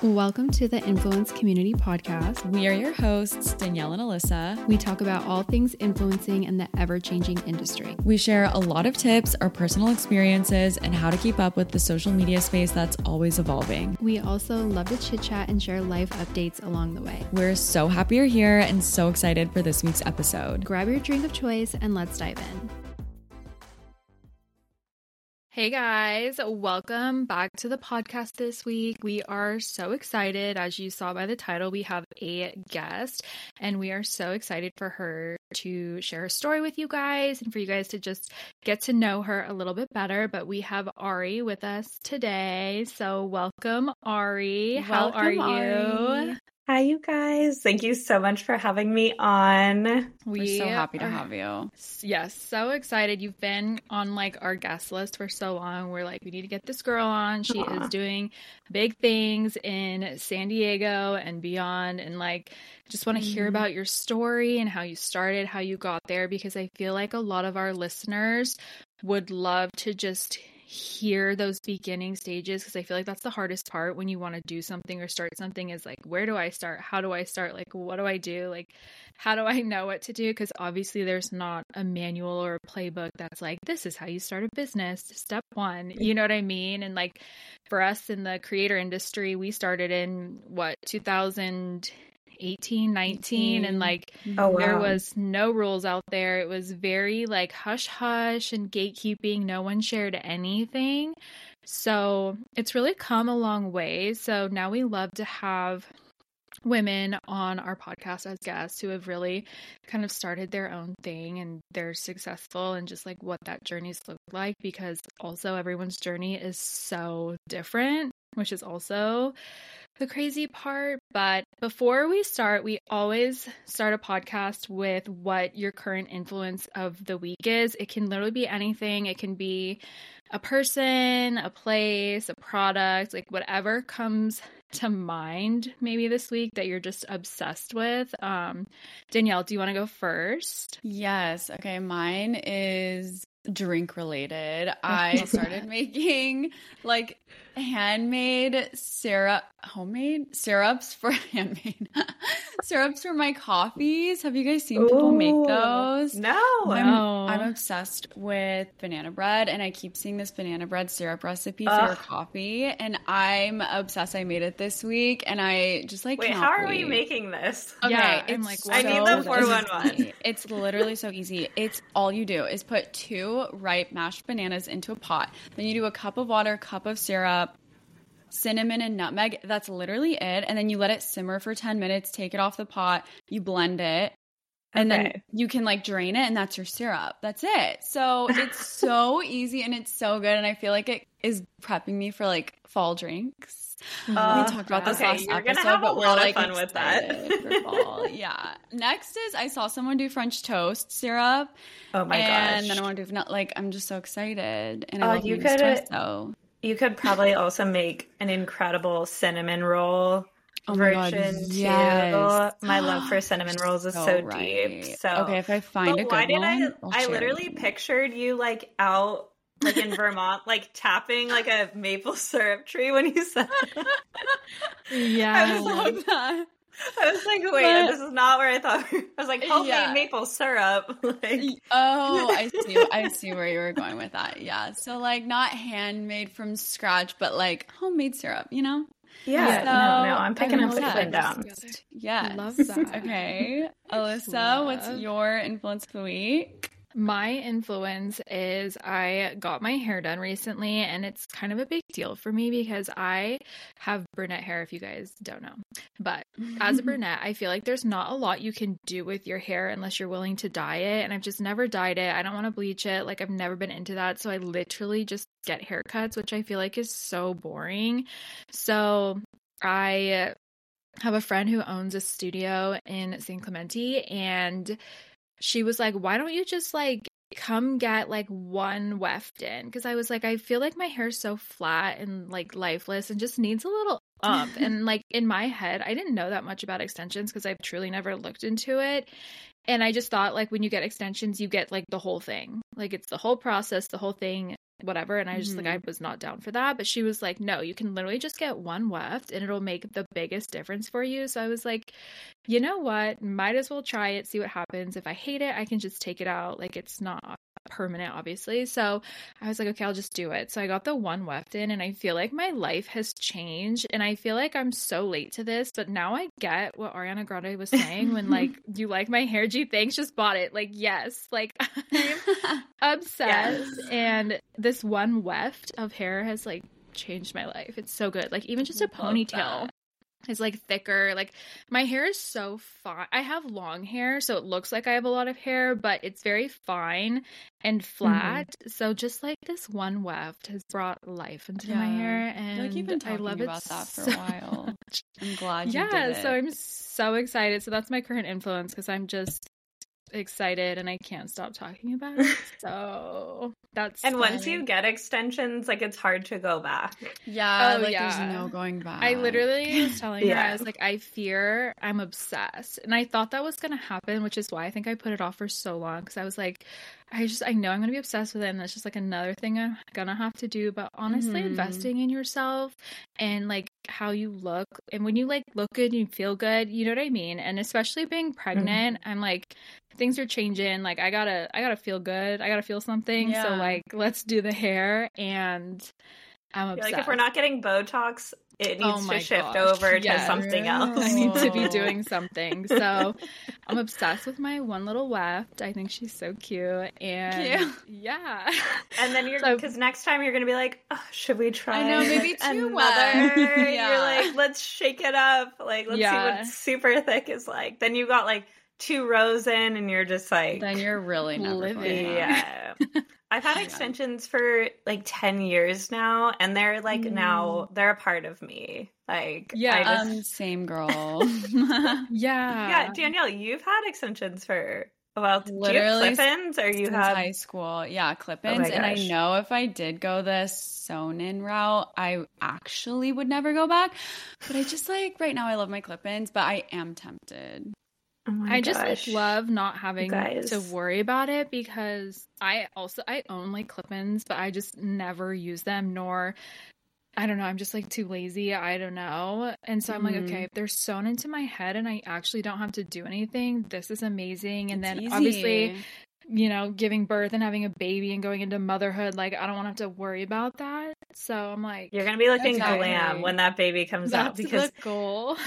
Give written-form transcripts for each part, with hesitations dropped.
Welcome to the Influence Community Podcast. We are your hosts, Danielle and Alyssa. We talk about all things influencing in the ever-changing industry. We share a lot of tips, our personal experiences, and how to keep up with the social media space that's always evolving. We also love to chit-chat and share life updates along the way. We're so happy you're here and so excited for this week's episode. Grab your drink of choice and let's dive in. Hey guys, welcome back to the podcast this week. We are so excited. As you saw by the title, we have a guest and we are so excited for her to share her story with you guys and for you guys to just get to know her a little bit better. But we have Ari with us today. So welcome, Ari. How are you? Hi, you guys. Thank you so much for having me on. We're so happy to have you. Yes, so excited. You've been on our guest list for so long. We're like, we need to get this girl on. She is doing big things in San Diego and beyond. And just want to hear about your story and how you started, how you got there, because I feel like a lot of our listeners would love to just hear those beginning stages, because I feel like that's the hardest part when you want to do something or start something, is where do I start? How do I start? What do I do? How do I know what to do? Because obviously there's not a manual or a playbook that's this is how you start a business, step one, you know what I mean? And for us in the creator industry, we started in 2018, 19, and there was no rules out there. It was very hush hush and gatekeeping. No one shared anything. So it's really come a long way. So now we love to have women on our podcast as guests who have really kind of started their own thing and they're successful, and just what that journey's looked like, because also everyone's journey is so different, which is also the crazy part. But before we start, we always start a podcast with what your current influence of the week is. It can literally be anything. It can be a person, a place, a product, whatever comes to mind maybe this week that you're just obsessed with. Danielle, do you want to go first? Yes. Okay. Mine is drink related. I started making homemade syrups for syrups for my coffees. Have you guys seen people make those? No. I'm obsessed with banana bread, and I keep seeing this banana bread syrup recipe for your coffee, and I'm obsessed. I made it this week, and I just Wait, can't how are wait. we making this? Okay, yeah, I need the 411. It's literally so easy. It's all you do is put 2 ripe mashed bananas into a pot. Then you do a cup of water, cup of syrup, cinnamon and nutmeg. That's literally it. And then you let it simmer for 10 minutes, take it off the pot, you blend it, and then you can drain it, and that's your syrup. That's it. So it's so easy and it's so good. And I feel like it is prepping me for fall drinks. We talked about this last you're episode, gonna have but a lot we're of fun with that. for fall. Yeah. Next is I saw someone do French toast syrup. Oh my gosh. And then I want to do I'm just so excited. And I love you espresso. You could probably also make an incredible cinnamon roll version too. Yes. My love for cinnamon rolls is so right. deep. So okay, if I find a good one, I literally pictured you out in Vermont, tapping a maple syrup tree when you said that. Yeah. I love that. I was wait, this is not where I thought. I was homemade maple syrup. I see where you were going with that. Yeah. So not handmade from scratch, but homemade syrup, Yeah. So, no, I'm picking up the down. Yeah. Love that. Okay. Alyssa, what's your influence of the week? My influence is I got my hair done recently, and it's kind of a big deal for me because I have brunette hair, if you guys don't know. But as a brunette, I feel like there's not a lot you can do with your hair unless you're willing to dye it. And I've just never dyed it. I don't want to bleach it. I've never been into that. So I literally just get haircuts, which I feel like is so boring. So I have a friend who owns a studio in San Clemente, and she was like, why don't you just come get one weft in? Because I was I feel like my hair's so flat and lifeless and just needs a little up. And in my head, I didn't know that much about extensions because I've truly never looked into it. And I just thought when you get extensions, you get the whole thing. It's the whole process, the whole thing. whatever. And I just like, I was not down for that. But she was like, no, you can literally just get one weft and it'll make the biggest difference for you. So I was like, you know what? Might as well try it, see what happens. If I hate it, I can just take it out. Like, it's not permanent, obviously. So I was like, okay, I'll just do it. So I got the one weft in, and I feel like my life has changed, and I feel like I'm so late to this, but now I get what Ariana Grande was saying when like, you like my hair, G, thanks, just bought it. Like, yes, like I'm obsessed. Yes. And this one weft of hair has like changed my life. It's so good. Like, even just a ponytail is like thicker. Like, my hair is so fine. I have long hair, so it looks like I have a lot of hair, but it's very fine and flat. So just like this one weft has brought life into my hair, and like, you've been talking I love about that for a while. I'm glad you did it. So I'm so excited. So that's my current influence, because I'm just excited and I can't stop talking about it. So that's and once you get extensions, like, it's hard to go back. There's no going back. I literally was telling her, I was like, I fear I'm obsessed, and I thought that was gonna happen, which is why I think I put it off for so long, because I was like, I know I'm gonna be obsessed with it, and that's just like another thing I'm gonna have to do. But honestly, investing in yourself and like how you look, and when you like look good and you feel good, you know what I mean? And especially being pregnant, I'm like, things are changing. Like, I gotta feel good. I gotta feel something. So like, let's do the hair. And I'm obsessed. Like, if we're not getting Botox, it needs to shift over to something else. I need to be doing something. So I'm obsessed with my one little weft. I think she's so cute. And yeah. And then because next time you're going to be like, oh, should we try maybe another? You're like, let's shake it up. Like, let's see what super thick is like. Then you got like 2 rows in, and you're just like, then you're really never living. I've had extensions for like 10 years now, and they're like now they're a part of me. Like, same girl. Danielle, you've had extensions for literally, do you have clip-ins, or you have high school? Yeah, clip-ins. And I know if I did go the sewn-in route, I actually would never go back. But I just like, right now I love my clip-ins, but I am tempted. I just like, love not having to worry about it, because I own like clip-ins, but I just never use them, nor, I don't know, I'm just like too lazy. I don't know. And so I'm like, okay, if they're sewn into my head and I actually don't have to do anything, this is amazing. And then obviously, you know, giving birth and having a baby and going into motherhood, like, I don't want to have to worry about that. So I'm like, you're gonna be looking glam when that baby comes out, because the goal.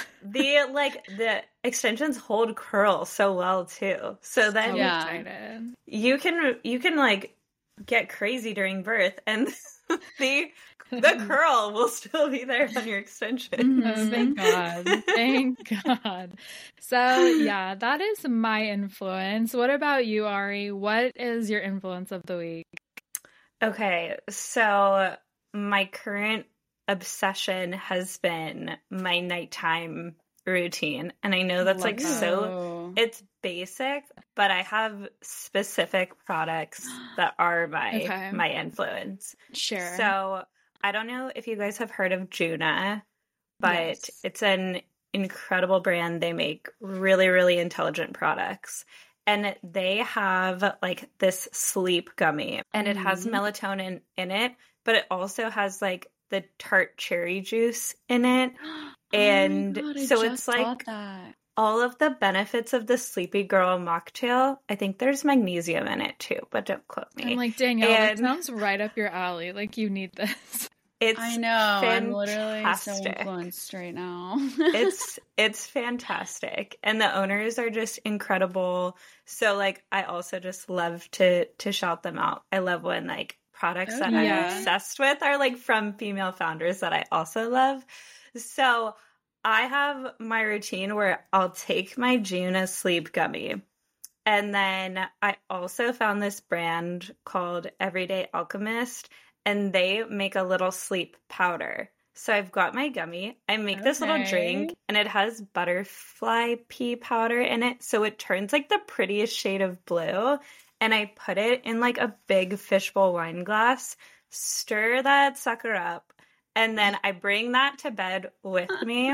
the extensions hold curl so well too. So then you can like get crazy during birth, and the curl will still be there on your extension. Thank God. Thank God. So yeah, that is my influence. What about you, Ari? What is your influence of the week? Okay, so my current obsession has been my nighttime routine. And I know that's like so, it's basic, but I have specific products that are my influence. Sure. So I don't know if you guys have heard of Juna, but it's an incredible brand. They make really, really intelligent products. And they have like this sleep gummy, and it has melatonin in it, but it also has like the tart cherry juice in it. And so it's like all of the benefits of the Sleepy Girl mocktail. I think there's magnesium in it too, but don't quote me. I'm like, Danielle, that sounds right up your alley. Like, you need this. I know. Fantastic. I'm literally so influenced right now. It's fantastic. And the owners are just incredible. So like, I also just love to shout them out. I love when like products that I'm obsessed with are like from female founders that I also love. So I have my routine where I'll take my Juna sleep gummy. And then I also found this brand called Everyday Alchemist, and they make a little sleep powder. So I've got my gummy. I make this little drink, and it has butterfly pea powder in it. So it turns like the prettiest shade of blue. And I put it in like a big fishbowl wine glass, stir that sucker up, and then I bring that to bed with me.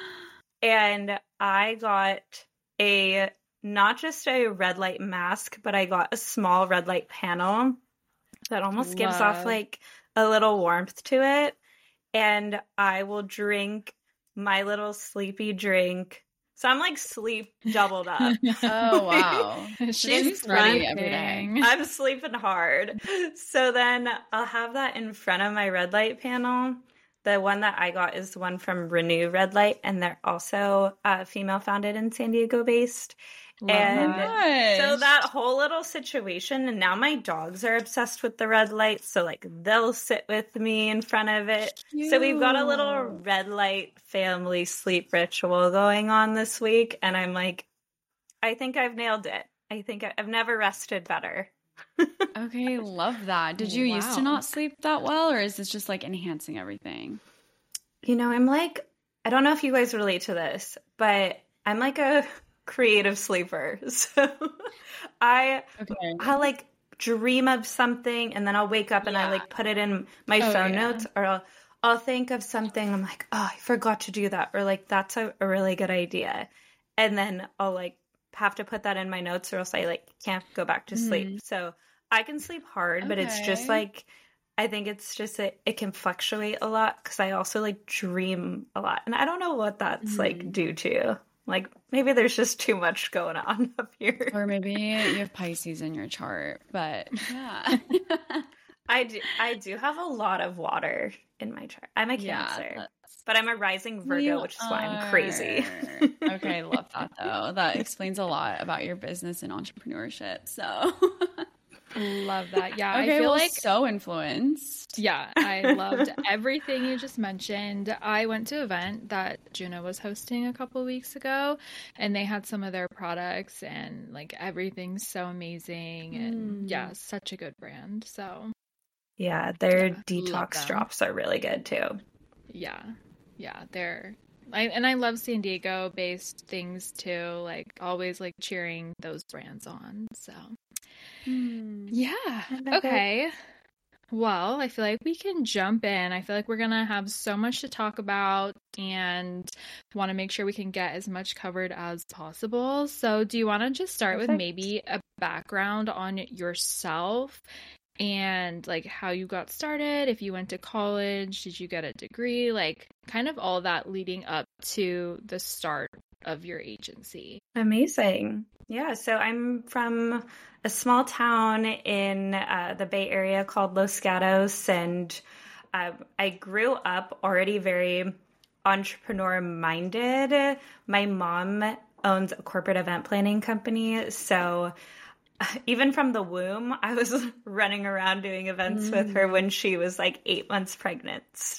And I got not just a red light mask, but I got a small red light panel. that almost gives off like a little warmth to it. And I will drink my little sleepy drink. So I'm like sleep doubled up. Oh, wow. She's ready every day. I'm sleeping hard. So then I'll have that in front of my red light panel. The one that I got is one from Renew Red Light, and they're also female founded and San Diego based. And so that whole little situation, and now my dogs are obsessed with the red light, so like they'll sit with me in front of it. Cute. So we've got a little red light family sleep ritual going on this week, and I'm like, I think I've nailed it. I think I've never rested better. Okay, love that. Did you used to not sleep that well, or is this just like enhancing everything? You know, I'm like, I don't know if you guys relate to this, but I'm like a creative sleeper. So I like dream of something, and then I'll wake up and I like put it in my phone notes, or I'll think of something. I'm like, oh, I forgot to do that, or like that's a really good idea, and then I'll like have to put that in my notes, or else I like can't go back to sleep. So I can sleep hard, but it's just like, I think it's just it can fluctuate a lot because I also like dream a lot, and I don't know what that's like due to. Like, maybe there's just too much going on up here. Or maybe you have Pisces in your chart, but yeah. I do have a lot of water in my chart. I'm a Cancer, but I'm a rising Virgo, which is why I'm crazy. Okay, love that, though. That explains a lot about your business and entrepreneurship, so... Love that. Yeah, okay, I feel like so influenced. Yeah, I loved everything you just mentioned. I went to an event that Juno was hosting a couple of weeks ago, and they had some of their products, and like everything's so amazing, and yeah, such a good brand. So yeah, their detox drops are really good too. Yeah, I love San Diego based things too. Like always like cheering those brands on. So. Yeah. Okay. Well, I feel like we can jump in. I feel like we're going to have so much to talk about and want to make sure we can get as much covered as possible. So do you want to just start with maybe a background on yourself and like how you got started, if you went to college, did you get a degree, like kind of all that leading up to the start of your agency? Amazing. Yeah, so I'm from a small town in the Bay Area called Los Gatos, and I grew up already very entrepreneur-minded. My mom owns a corporate event planning company, so even from the womb, I was running around doing events with her when she was like 8 months pregnant,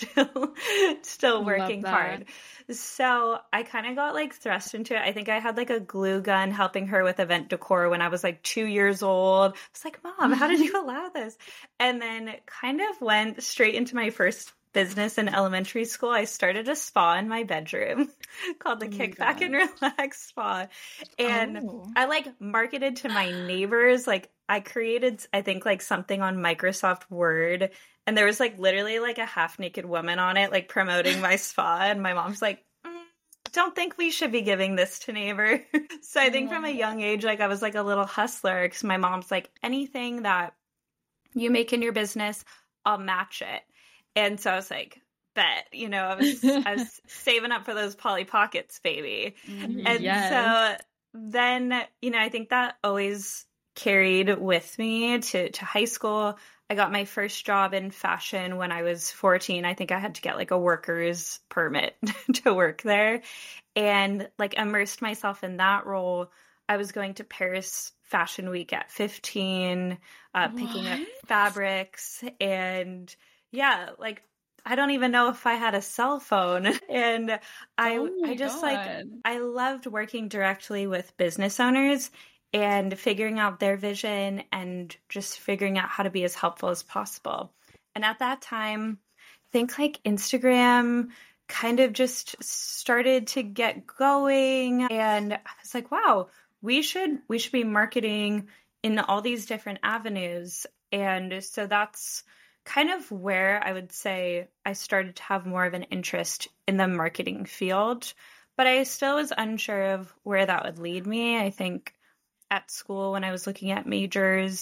still working hard. So I kind of got like thrust into it. I think I had like a glue gun helping her with event decor when I was like 2 years old. I was like, Mom, how did you allow this? And then kind of went straight into my first business in elementary school. I started a spa in my bedroom called the Kickback and Relax Spa. And I like marketed to my neighbors. Like I created, I think like something on Microsoft Word, and there was like literally like a half naked woman on it, like promoting my spa. And my mom's like, don't think we should be giving this to neighbors. So I think from a young age, like I was like a little hustler, because my mom's like, anything that you make in your business, I'll match it. And so I was like, bet, you know, I was saving up for those Polly Pockets, baby. And so then, you know, I think that always carried with me to high school. I got my first job in fashion when I was 14. I think I had to get like a worker's permit to work there, and like immersed myself in that role. I was going to Paris Fashion Week at 15, picking up fabrics, and yeah, like I don't even know if I had a cell phone. And I just like, I loved working directly with business owners and figuring out their vision and just figuring out how to be as helpful as possible. And at that time, I think like Instagram kind of just started to get going. And I was like, wow, we should be marketing in all these different avenues. And so that's kind of where I would say I started to have more of an interest in the marketing field. But I still was unsure of where that would lead me. I think at school, when I was looking at majors,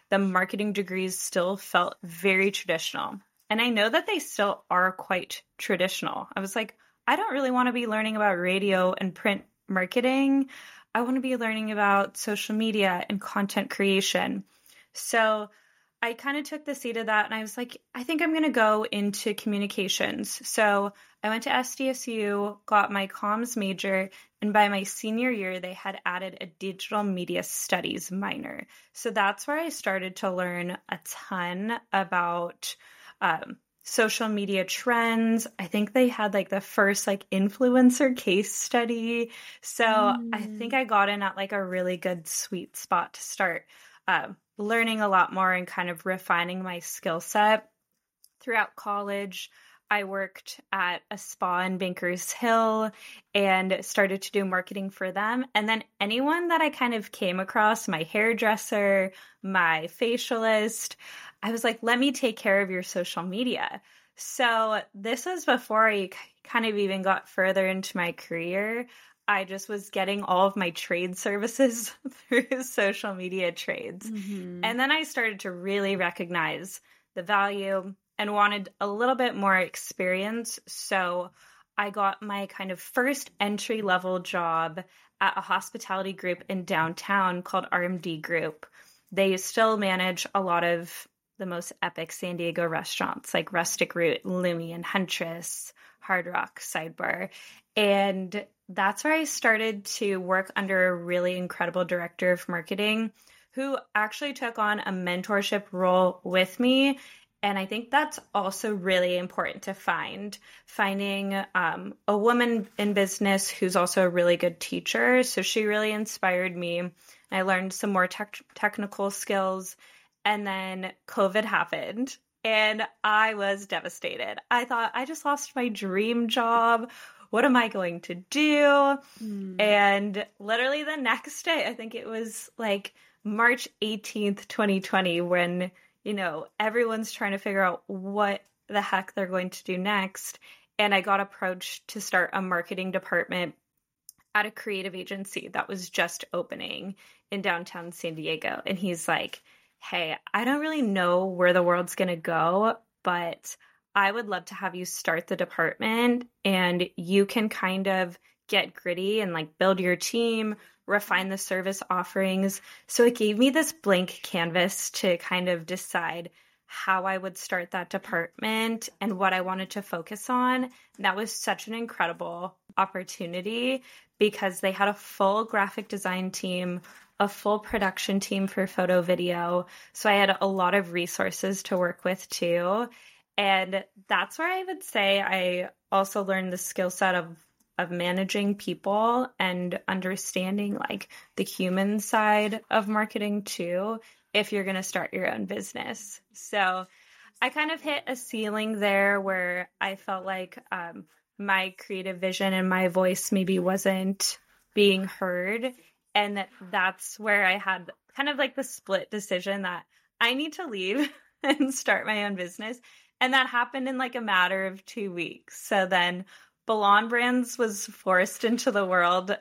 the marketing degrees still felt very traditional. And I know that they still are quite traditional. I was like, I don't really want to be learning about radio and print marketing. I want to be learning about social media and content creation. So I kind of took the seat of that and I was like, I think I'm going to go into communications. So I went to SDSU, got my comms major, and by my senior year, they had added a digital media studies minor. So that's where I started to learn a ton about social media trends. I think they had like the first like influencer case study. So I think I got in at like a really good sweet spot to start learning a lot more and kind of refining my skill set. Throughout college, I worked at a spa in Bankers Hill and started to do marketing for them. And then anyone that I kind of came across, my hairdresser, my facialist, I was like, let me take care of your social media. So this was before I kind of even got further into my career. I just was getting all of my trade services through social media trades. Mm-hmm. And then I started to really recognize the value and wanted a little bit more experience. So I got my kind of first entry-level job at a hospitality group in downtown called RMD Group. They still manage a lot of the most epic San Diego restaurants like Rustic Root, Lumi, and Huntress, Hard Rock, Sidebar. And that's where I started to work under a really incredible director of marketing who actually took on a mentorship role with me. And I think that's also really important to finding a woman in business who's also a really good teacher. So she really inspired me. I learned some more technical skills. And then COVID happened and I was devastated. I thought, I just lost my dream job. What am I going to do? And literally the next day, I think it was like March 18th, 2020, when, everyone's trying to figure out what the heck they're going to do next. And I got approached to start a marketing department at a creative agency that was just opening in downtown San Diego. And he's like, hey, I don't really know where the world's going to go, but I would love to have you start the department and you can kind of get gritty and like build your team, refine the service offerings. So it gave me this blank canvas to kind of decide how I would start that department and what I wanted to focus on. And that was such an incredible opportunity because they had a full graphic design team, a full production team for photo video. So I had a lot of resources to work with too. And that's where I would say I also learned the skill set of managing people and understanding like the human side of marketing too, if you're going to start your own business. So I kind of hit a ceiling there where I felt like my creative vision and my voice maybe wasn't being heard. And that's where I had kind of like the split decision that I need to leave and start my own business. And that happened in like a matter of 2 weeks. So then Balon Brands was forced into the world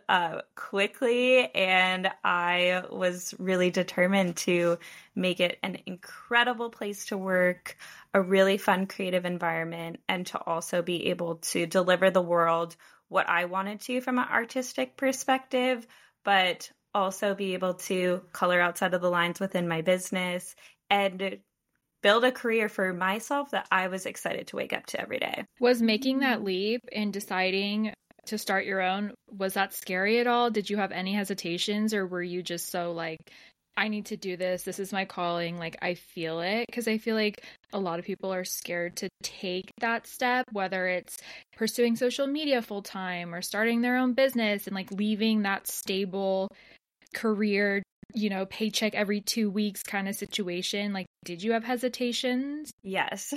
quickly. And I was really determined to make it an incredible place to work, a really fun creative environment, and to also be able to deliver the world what I wanted to from an artistic perspective, but also be able to color outside of the lines within my business and build a career for myself that I was excited to wake up to every day. Was making that leap and deciding to start your own, was that scary at all? Did you have any hesitations, or were you just so like, I need to do this, this is my calling, like I feel it? Because I feel like a lot of people are scared to take that step, whether it's pursuing social media full time or starting their own business and like leaving that stable career, paycheck every 2 weeks kind of situation. Like, did you have hesitations? Yes.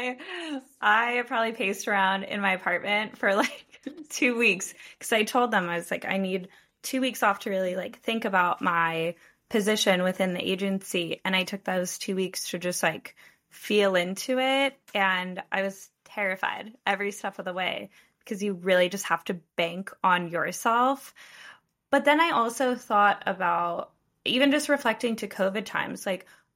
I probably paced around in my apartment for like 2 weeks because I told them, I was like, I need 2 weeks off to really like think about my position within the agency. And I took those 2 weeks to just like feel into it. And I was terrified every step of the way because you really just have to bank on yourself. But then I also thought about even just reflecting to COVID times, like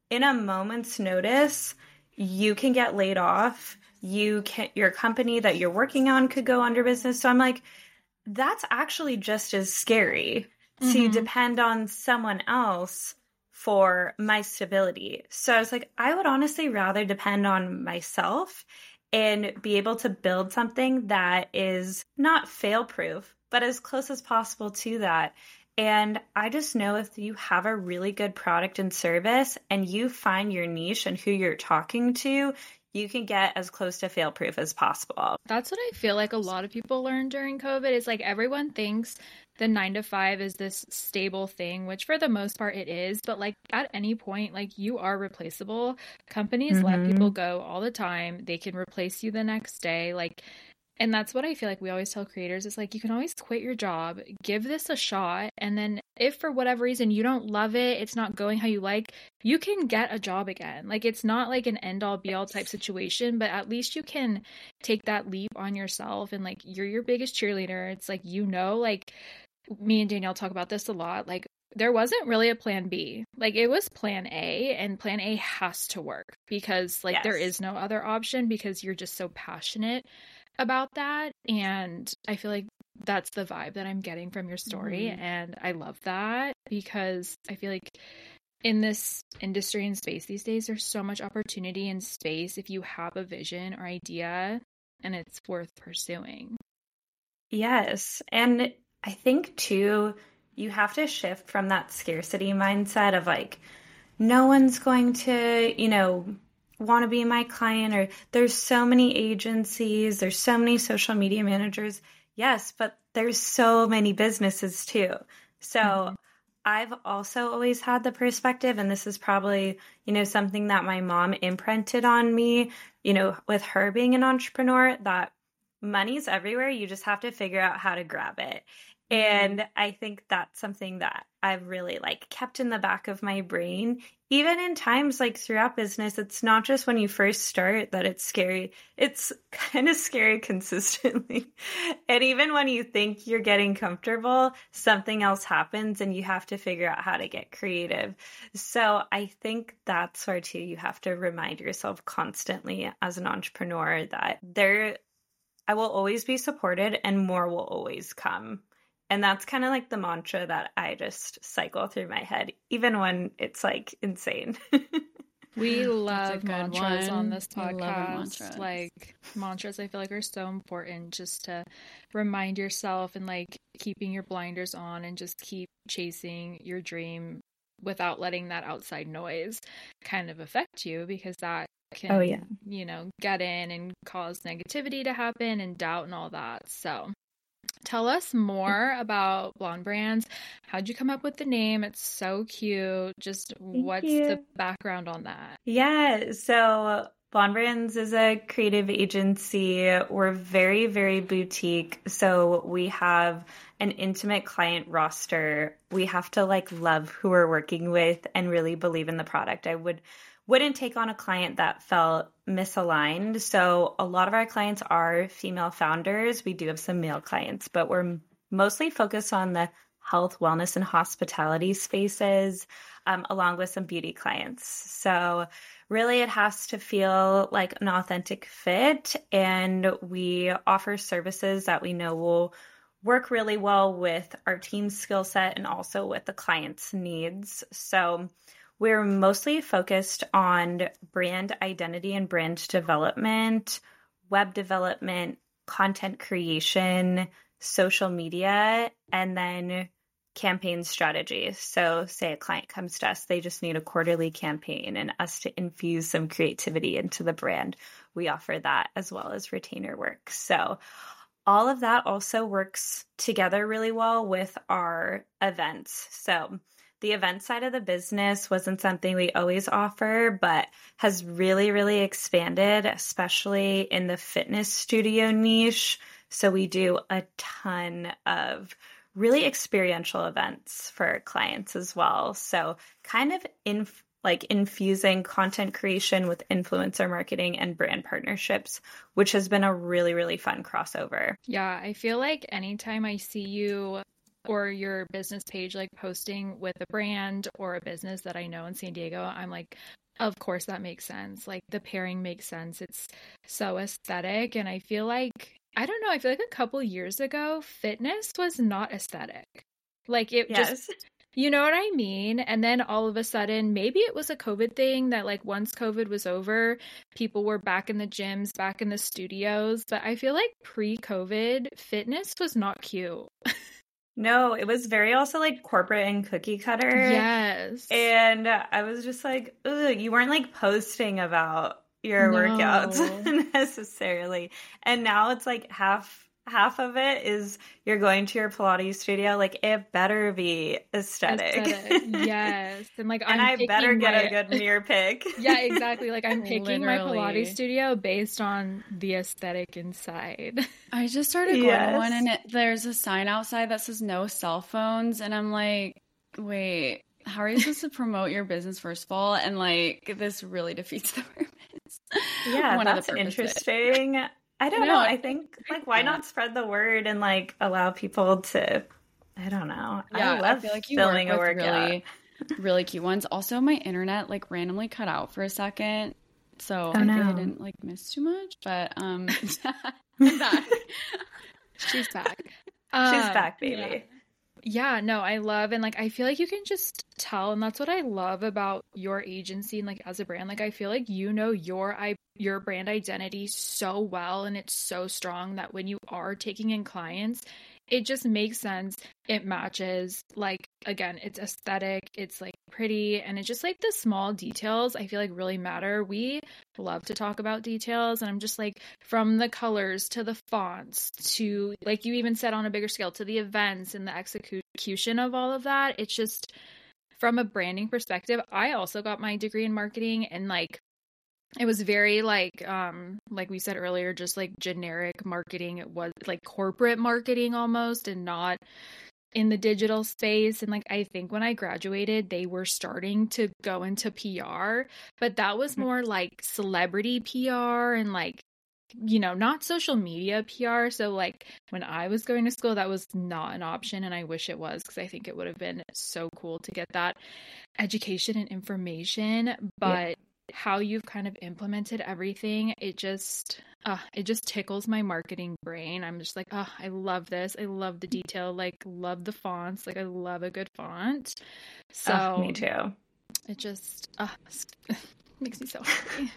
in a moment's notice, you can get laid off. Your company that you're working on could go under business. So I'm like, that's actually just as scary to depend on someone else for my stability. So I was like, I would honestly rather depend on myself and be able to build something that is not fail-proof, but as close as possible to that. And I just know if you have a really good product and service and you find your niche and who you're talking to, you can get as close to fail-proof as possible. That's what I feel like a lot of people learned during COVID is like everyone thinks the 9 to 5 is this stable thing, which for the most part it is. But like at any point, like you are replaceable. Companies let people go all the time. They can replace you the next day. Like, and that's what I feel like we always tell creators is like, you can always quit your job, give this a shot. And then if for whatever reason you don't love it, it's not going how you like, you can get a job again. Like it's not like an end all be all type situation, but at least you can take that leap on yourself. And like, you're your biggest cheerleader. It's like, like me and Danielle talk about this a lot. Like there wasn't really a plan B. Like it was plan A, and plan A has to work because like there is no other option because you're just so passionate about that. And I feel like that's the vibe that I'm getting from your story. And I love that because I feel like in this industry and space these days, there's so much opportunity and space if you have a vision or idea and it's worth pursuing. Yes. And I think too, you have to shift from that scarcity mindset of like, no one's going to, want to be my client, or there's so many agencies, there's so many social media managers. Yes, but there's so many businesses too. So I've also always had the perspective, and this is probably, something that my mom imprinted on me, with her being an entrepreneur, that money's everywhere. You just have to figure out how to grab it. And I think that's something that I've really kept in the back of my brain, even in times throughout business. It's not just when you first start that it's scary. It's kind of scary consistently. And even when you think you're getting comfortable, something else happens and you have to figure out how to get creative. So I think that's where too, you have to remind yourself constantly as an entrepreneur that I will always be supported and more will always come. And that's kind of the mantra that I just cycle through my head, even when it's insane. We love mantras on this podcast. Mantras I feel are so important just to remind yourself and keeping your blinders on and just keep chasing your dream without letting that outside noise kind of affect you, because that can, get in and cause negativity to happen and doubt and all that. So tell us more about Blonde Brands. How'd you come up with the name? It's so cute. Just what's the background on that? Yeah, so Blonde Brands is a creative agency. We're very, very boutique. So we have an intimate client roster. We have to love who we're working with and really believe in the product. I wouldn't take on a client that felt misaligned. So a lot of our clients are female founders. We do have some male clients, but we're mostly focused on the health, wellness, and hospitality spaces, along with some beauty clients. So really it has to feel like an authentic fit. And we offer services that we know will work really well with our team's skill set and also with the client's needs. So we're mostly focused on brand identity and brand development, web development, content creation, social media, and then campaign strategy. So say a client comes to us, they just need a quarterly campaign and us to infuse some creativity into the brand. We offer that as well as retainer work. So all of that also works together really well with our events. So the event side of the business wasn't something we always offer, but has really, really expanded, especially in the fitness studio niche. So we do a ton of really experiential events for our clients as well. So kind of infusing content creation with influencer marketing and brand partnerships, which has been a really, really fun crossover. Yeah, I feel like anytime I see you or your business page like posting with a brand or a business that I know in San Diego, I'm like, of course that makes sense. Like the pairing makes sense. It's so aesthetic. And I feel like, I don't know, I feel like a couple years ago, fitness was not aesthetic. Like it just, you know what I mean? And then all of a sudden, maybe it was a COVID thing that like once COVID was over, people were back in the gyms, back in the studios. But I feel like pre-COVID, fitness was not cute. No, it was very also like corporate and cookie cutter. Yes. And I was just like, ugh, you weren't like posting about your workouts necessarily. And now it's like half of it is you're going to your Pilates studio. Like it better be aesthetic. Yes. And like I better get a good mirror pick. Yeah, exactly. Like I'm picking my Pilates studio based on the aesthetic inside. I just started going to one and there's a sign outside that says no cell phones. And I'm like, wait, how are you supposed to promote your business first of all? And like this really defeats the purpose. Yeah, that's interesting. I don't know. I think like why not spread the word and like allow people to, I don't know. Yeah, I feel like you filming a workout. Really cute ones. Also, my internet like randomly cut out for a second, so I didn't like miss too much. But I'm back. She's back. She's back, baby. Yeah, no, I love, and like I feel like you can just tell, and that's what I love about your agency and like as a brand. Like I feel like you know your brand identity so well, and it's so strong that when you are taking in clients, it just makes sense. It matches. Like again, it's aesthetic, it's like pretty, and it's just like the small details I feel like really matter. We love to talk about details, and I'm just like from the colors to the fonts to like you even said on a bigger scale to the events and the execution of all of that. It's just from a branding perspective. I also got my degree in marketing, and like it was very like we said earlier, just like generic marketing. It was like corporate marketing almost, and not in the digital space. And like I think when I graduated, they were starting to go into PR, but that was more like celebrity PR and like, you know, not social media PR. So like when I was going to school, that was not an option, and I wish it was, because I think it would have been so cool to get that education and information. But how you've kind of implemented everything, it just tickles my marketing brain. I'm just like, I love this. I love the detail, like love the fonts. Like I love a good font. So me too. It just makes me so happy.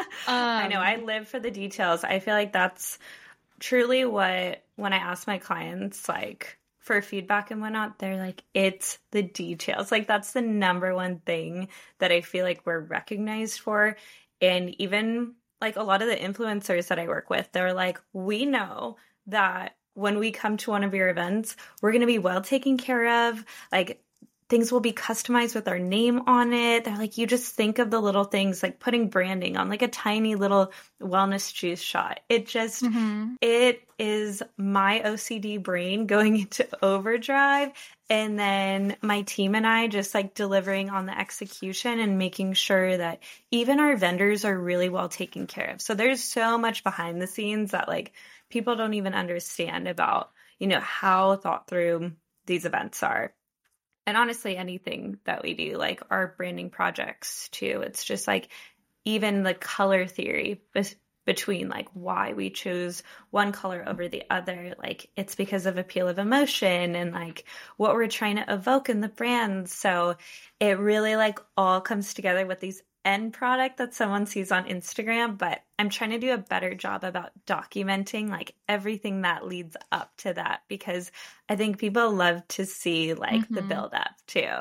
I know, I live for the details. I feel like that's truly what, when I ask my clients like for feedback and whatnot, they're like, it's the details. Like that's the number one thing that I feel like we're recognized for. And even like a lot of the influencers that I work with, they're like, we know that when we come to one of your events, we're going to be well taken care of. Like things will be customized with our name on it. They're like, you just think of the little things, like putting branding on like a tiny little wellness juice shot. It just, it is my OCD brain going into overdrive. And then my team and I just like delivering on the execution and making sure that even our vendors are really well taken care of. So there's so much behind the scenes that like people don't even understand about, you know, how thought through these events are. And honestly, anything that we do, like our branding projects too, it's just like even the color theory between like why we chose one color over the other. Like it's because of appeal of emotion and like what we're trying to evoke in the brand. So it really like all comes together with these end product that someone sees on Instagram, but I'm trying to do a better job about documenting like everything that leads up to that, because I think people love to see like the build up too.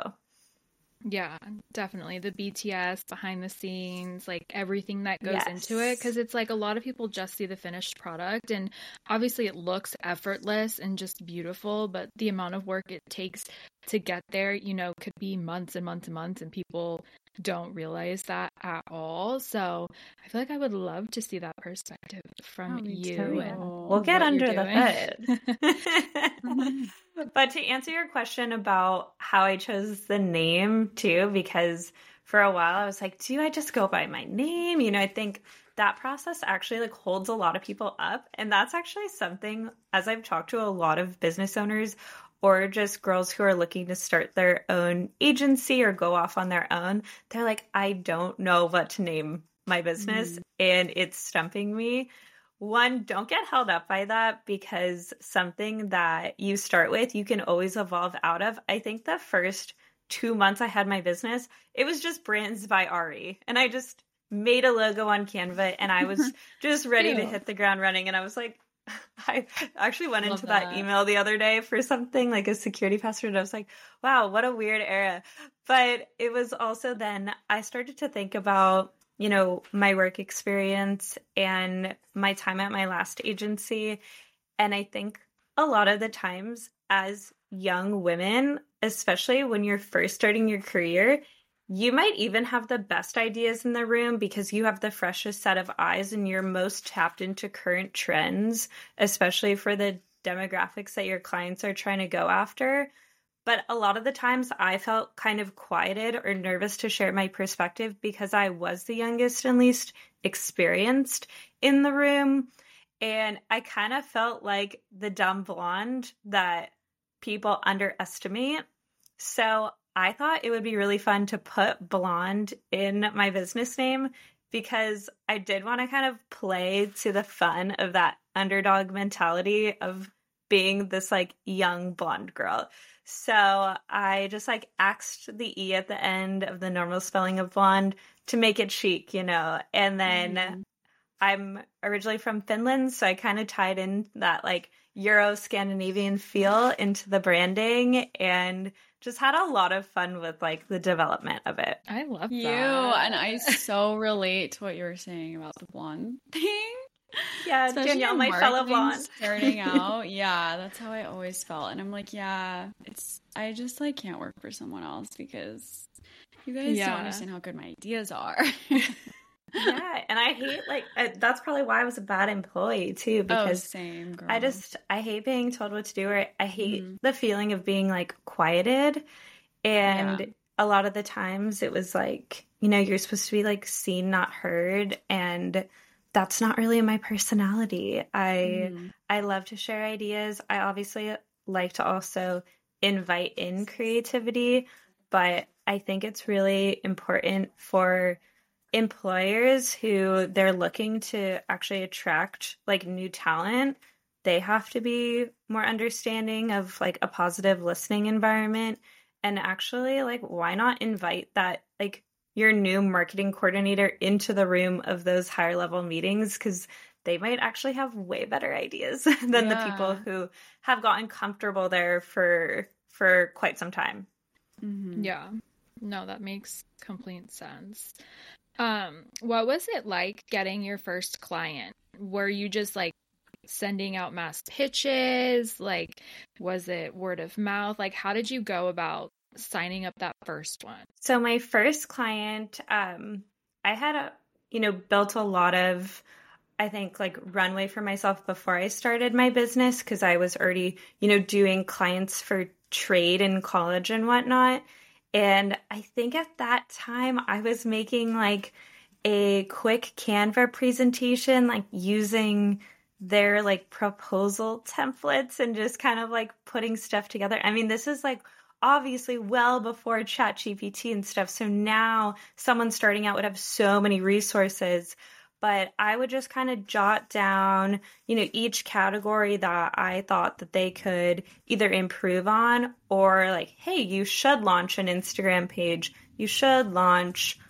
Yeah, definitely. The BTS behind the scenes, like everything that goes into it. Because it's like a lot of people just see the finished product, and obviously it looks effortless and just beautiful, but the amount of work it takes to get there, you know, could be months and months and months, and people don't realize that at all. So I feel like I would love to see that perspective from you. And we'll get under the hood. But to answer your question about how I chose the name too, because for a while I was like, do I just go by my name? You know, I think that process actually like holds a lot of people up. And that's actually something, as I've talked to a lot of business owners, or just girls who are looking to start their own agency or go off on their own. They're like, I don't know what to name my business, and it's stumping me. One, don't get held up by that, because something that you start with, you can always evolve out of. I think the first 2 months I had my business, it was just Brands by Ari. And I just made a logo on Canva, and I was just ready to hit the ground running. And I was like, I actually went into that email the other day for something like a security password. And I was like, wow, what a weird era. But it was also then I started to think about, you know, my work experience and my time at my last agency. And I think a lot of the times as young women, especially when you're first starting your career, you might even have the best ideas in the room because you have the freshest set of eyes and you're most tapped into current trends, especially for the demographics that your clients are trying to go after. But a lot of the times I felt kind of quieted or nervous to share my perspective because I was the youngest and least experienced in the room. And I kind of felt like the dumb blonde that people underestimate. So I thought it would be really fun to put blonde in my business name because I did want to kind of play to the fun of that underdog mentality of being this like young blonde girl. So I just like axed the E at the end of the normal spelling of blonde to make it chic, you know. And then I'm originally from Finland, so I kind of tied in that like Euro-Scandinavian feel into the branding and just had a lot of fun with like the development of it. I love you, that. and I so relate to what you were saying about the blonde thing. Yeah, especially Danielle, my fellow blonde. Starting out, yeah, that's how I always felt, and I'm like, yeah, I just like can't work for someone else because you guys don't understand how good my ideas are. Yeah, and I hate like that's probably why I was a bad employee too, because same girl. I hate being told what to do, or I hate the feeling of being like quieted. And a lot of the times it was like, you know, you're supposed to be like seen, not heard, and that's not really my personality. I love to share ideas. I obviously like to also invite in creativity, but I think it's really important for employers who they're looking to actually attract like new talent. They have to be more understanding of like a positive listening environment, and actually like why not invite that like your new marketing coordinator into the room of those higher level meetings, because they might actually have way better ideas than the people who have gotten comfortable there for quite some time. Yeah, no, that makes complete sense. What was it like getting your first client? Were you just like sending out mass pitches? Like, was it word of mouth? Like, how did you go about signing up that first one? So my first client, I had built a lot of, I think, like runway for myself before I started my business, because I was already, doing clients for trade in college and whatnot. And I think at that time I was making like a quick Canva presentation, like using their like proposal templates and just kind of like putting stuff together. I mean, this is like obviously well before ChatGPT and stuff. So now someone starting out would have so many resources. But I would just kind of jot down, each category that I thought that they could either improve on, or like, hey, you should launch an Instagram page. You should launch,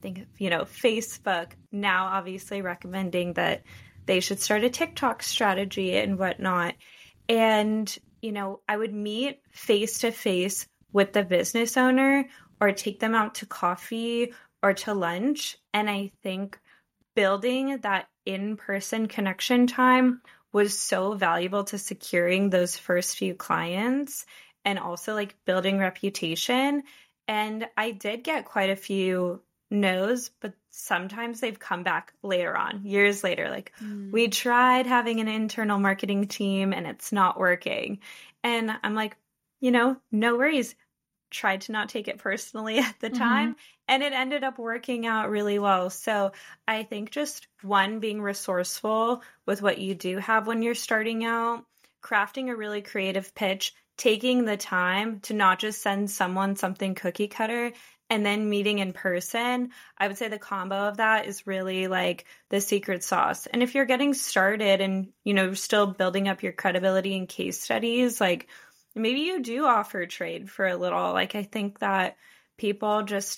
Facebook. Now, obviously recommending that they should start a TikTok strategy and whatnot. And, I would meet face to face with the business owner or take them out to coffee or to lunch. And I think building that in-person connection time was so valuable to securing those first few clients and also like building reputation. And I did get quite a few no's, but sometimes they've come back later on, years later. Like, we tried having an internal marketing team and it's not working. And I'm like, no worries. Tried to not take it personally at the time, and it ended up working out really well. So I think just one, being resourceful with what you do have when you're starting out, crafting a really creative pitch, taking the time to not just send someone something cookie cutter and then meeting in person. I would say the combo of that is really like the secret sauce. And if you're getting started and, you know, still building up your credibility in case studies, like maybe you do offer trade for a little. Like I think that people just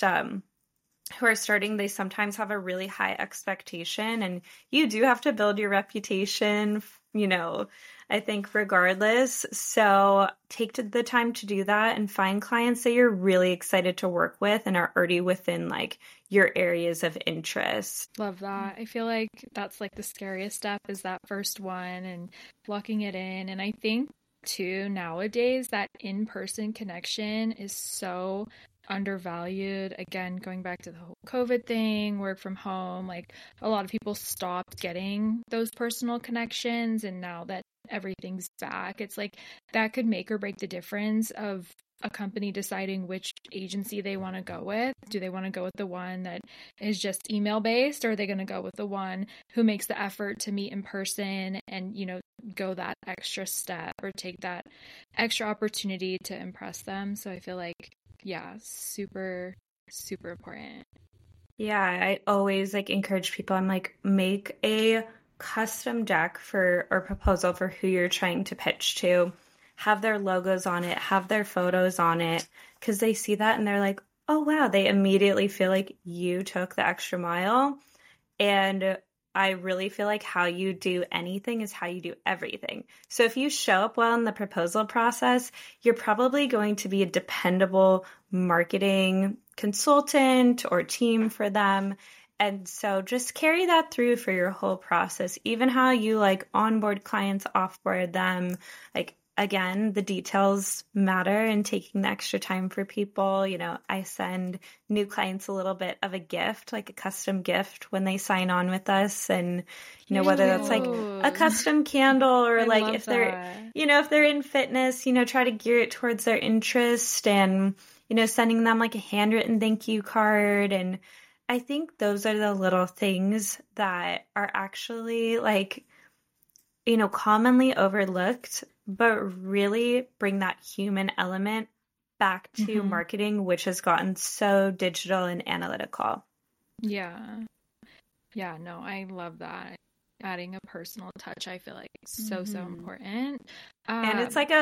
who are starting, they sometimes have a really high expectation, and you do have to build your reputation, you know, I think regardless. So take the time to do that and find clients that you're really excited to work with and are already within like your areas of interest. Love that. I feel like that's like the scariest step, is that first one and locking it in. And I think too, nowadays, that in-person connection is so undervalued. Again, going back to the whole COVID thing, work from home, like a lot of people stopped getting those personal connections, and now that everything's back, it's like that could make or break the difference of a company deciding which agency they want to go with. Do they want to go with the one that is just email based, or are they going to go with the one who makes the effort to meet in person and, you know, go that extra step or take that extra opportunity to impress them? So I feel like, yeah, super, super important. Yeah, I always like encourage people. I'm like, make a custom deck for or proposal for who you're trying to pitch to. Have their logos on it, have their photos on it, because they see that and they're like, oh, wow, they immediately feel like you took the extra mile. And I really feel like how you do anything is how you do everything. So if you show up well in the proposal process, you're probably going to be a dependable marketing consultant or team for them. And so just carry that through for your whole process, even how you like onboard clients, offboard them. Like, again, the details matter, and taking the extra time for people. You know, I send new clients a little bit of a gift, like a custom gift when they sign on with us. And, you know, whether that's like a custom candle or like if they're, you know, if they're in fitness, you know, try to gear it towards their interest, and, you know, sending them like a handwritten thank you card. And I think those are the little things that are actually like, you know, commonly overlooked, but really bring that human element back to marketing, which has gotten so digital and analytical. Yeah. Yeah, no, I love that. Adding a personal touch, I feel like so important. And it's like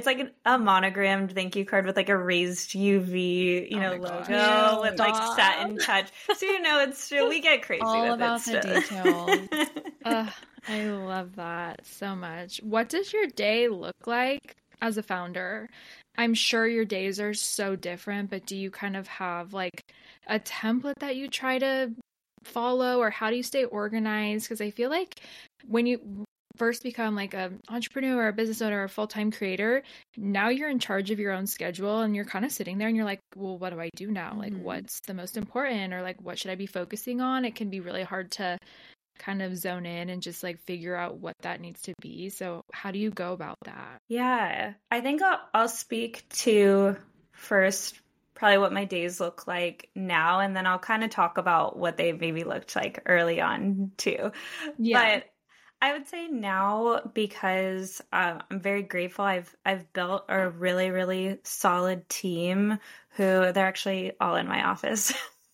a monogrammed thank you card with like a raised UV, you know, logo with like satin touch. So, you know, it's we get crazy all with about it the details. I love that so much. What does your day look like as a founder? I'm sure your days are so different, but do you kind of have like a template that you try to follow, or how do you stay organized? Because I feel like when you first become like an entrepreneur or a business owner or a full-time creator, now you're in charge of your own schedule, and you're kind of sitting there and you're like, well, what do I do now? Like, what's the most important, or like, what should I be focusing on? It can be really hard to kind of zone in and just like figure out what that needs to be. So how do you go about that? Yeah, I think I'll speak to first probably what my days look like now, and then I'll kind of talk about what they maybe looked like early on too. Yeah. But I would say now, because I'm very grateful, I've built a really, really solid team who they're actually all in my office.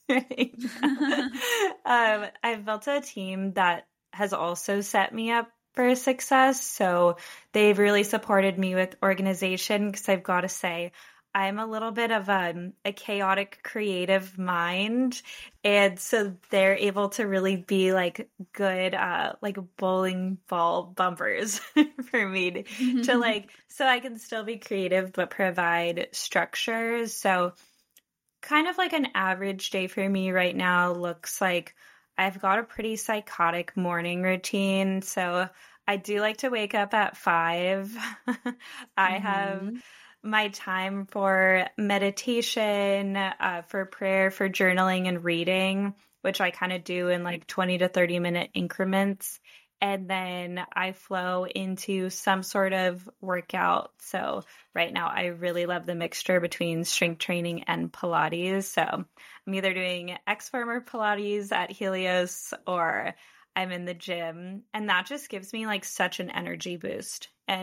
I've built a team that has also set me up for success. So they've really supported me with organization, because I've got to say, I'm a little bit of a chaotic creative mind. And so they're able to really be like good, like bowling ball bumpers for me to like, so I can still be creative, but provide structure. So kind of like an average day for me right now looks like I've got a pretty psychotic morning routine. So I do like to wake up at 5. I have my time for meditation, for prayer, for journaling and reading, which I kind of do in like 20 to 30 minute increments. And then I flow into some sort of workout. So right now I really love the mixture between strength training and Pilates. So I'm either doing X-Form or Pilates at Helios, or I'm in the gym. And that just gives me like such an energy boost. And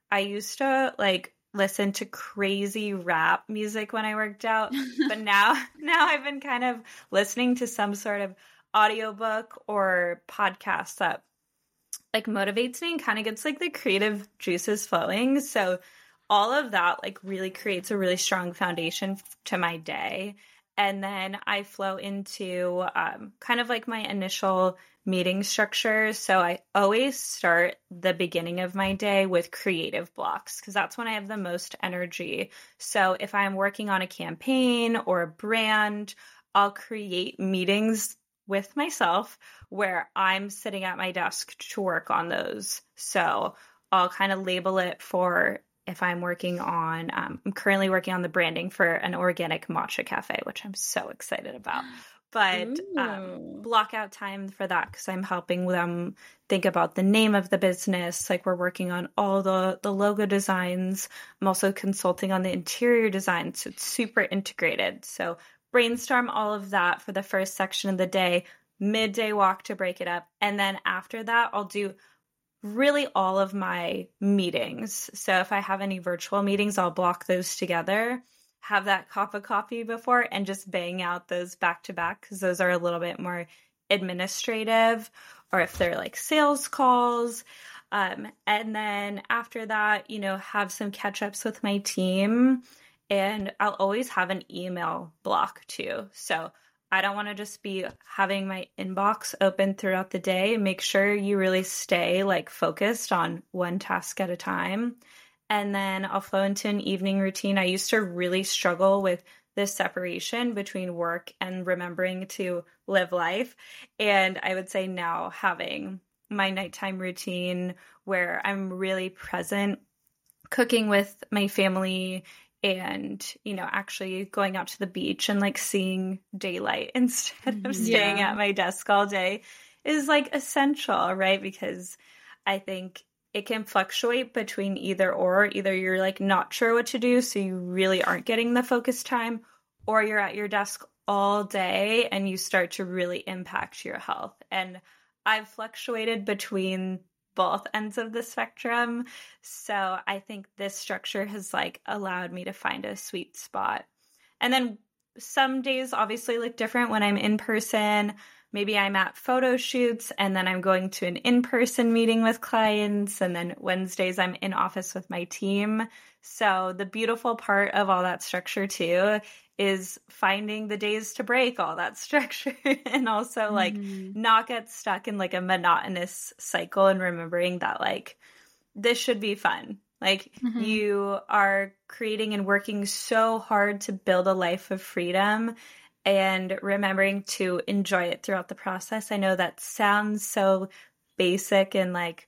I used to like listen to crazy rap music when I worked out, but now I've been kind of listening to some sort of audiobook or podcast that like motivates me and kind of gets like the creative juices flowing. So all of that like really creates a really strong foundation to my day. And then I flow into kind of like my initial meeting structure. So I always start the beginning of my day with creative blocks because that's when I have the most energy. So if I'm working on a campaign or a brand, I'll create meetings with myself where I'm sitting at my desk to work on those. So I'll kind of label it for if I'm working on, I'm currently working on the branding for an organic matcha cafe, which I'm so excited about. But block out time for that because I'm helping them think about the name of the business. Like we're working on all the logo designs. I'm also consulting on the interior design. So it's super integrated. So brainstorm all of that for the first section of the day, midday walk to break it up. And then after that, I'll do really all of my meetings. So if I have any virtual meetings, I'll block those together, have that cup of coffee before, and just bang out those back to back because those are a little bit more administrative, or if they're like sales calls. And then after that, have some catch ups with my team. And I'll always have an email block too. So I don't want to just be having my inbox open throughout the day. Make sure you really stay like focused on one task at a time. And then I'll flow into an evening routine. I used to really struggle with this separation between work and remembering to live life. And I would say now having my nighttime routine where I'm really present, cooking with my family, and, actually going out to the beach and like seeing daylight instead of staying at my desk all day is like essential, right? Because I think it can fluctuate between either you're like not sure what to do, so you really aren't getting the focus time, or you're at your desk all day and you start to really impact your health. And I've fluctuated between both ends of the spectrum. So I think this structure has like allowed me to find a sweet spot. And then some days obviously look different when I'm in person. Maybe I'm at photo shoots and then I'm going to an in-person meeting with clients. And then Wednesdays I'm in office with my team. So the beautiful part of all that structure too is finding the days to break all that structure and also like not get stuck in like a monotonous cycle and remembering that like this should be fun. Like you are creating and working so hard to build a life of freedom and remembering to enjoy it throughout the process. I know that sounds so basic and like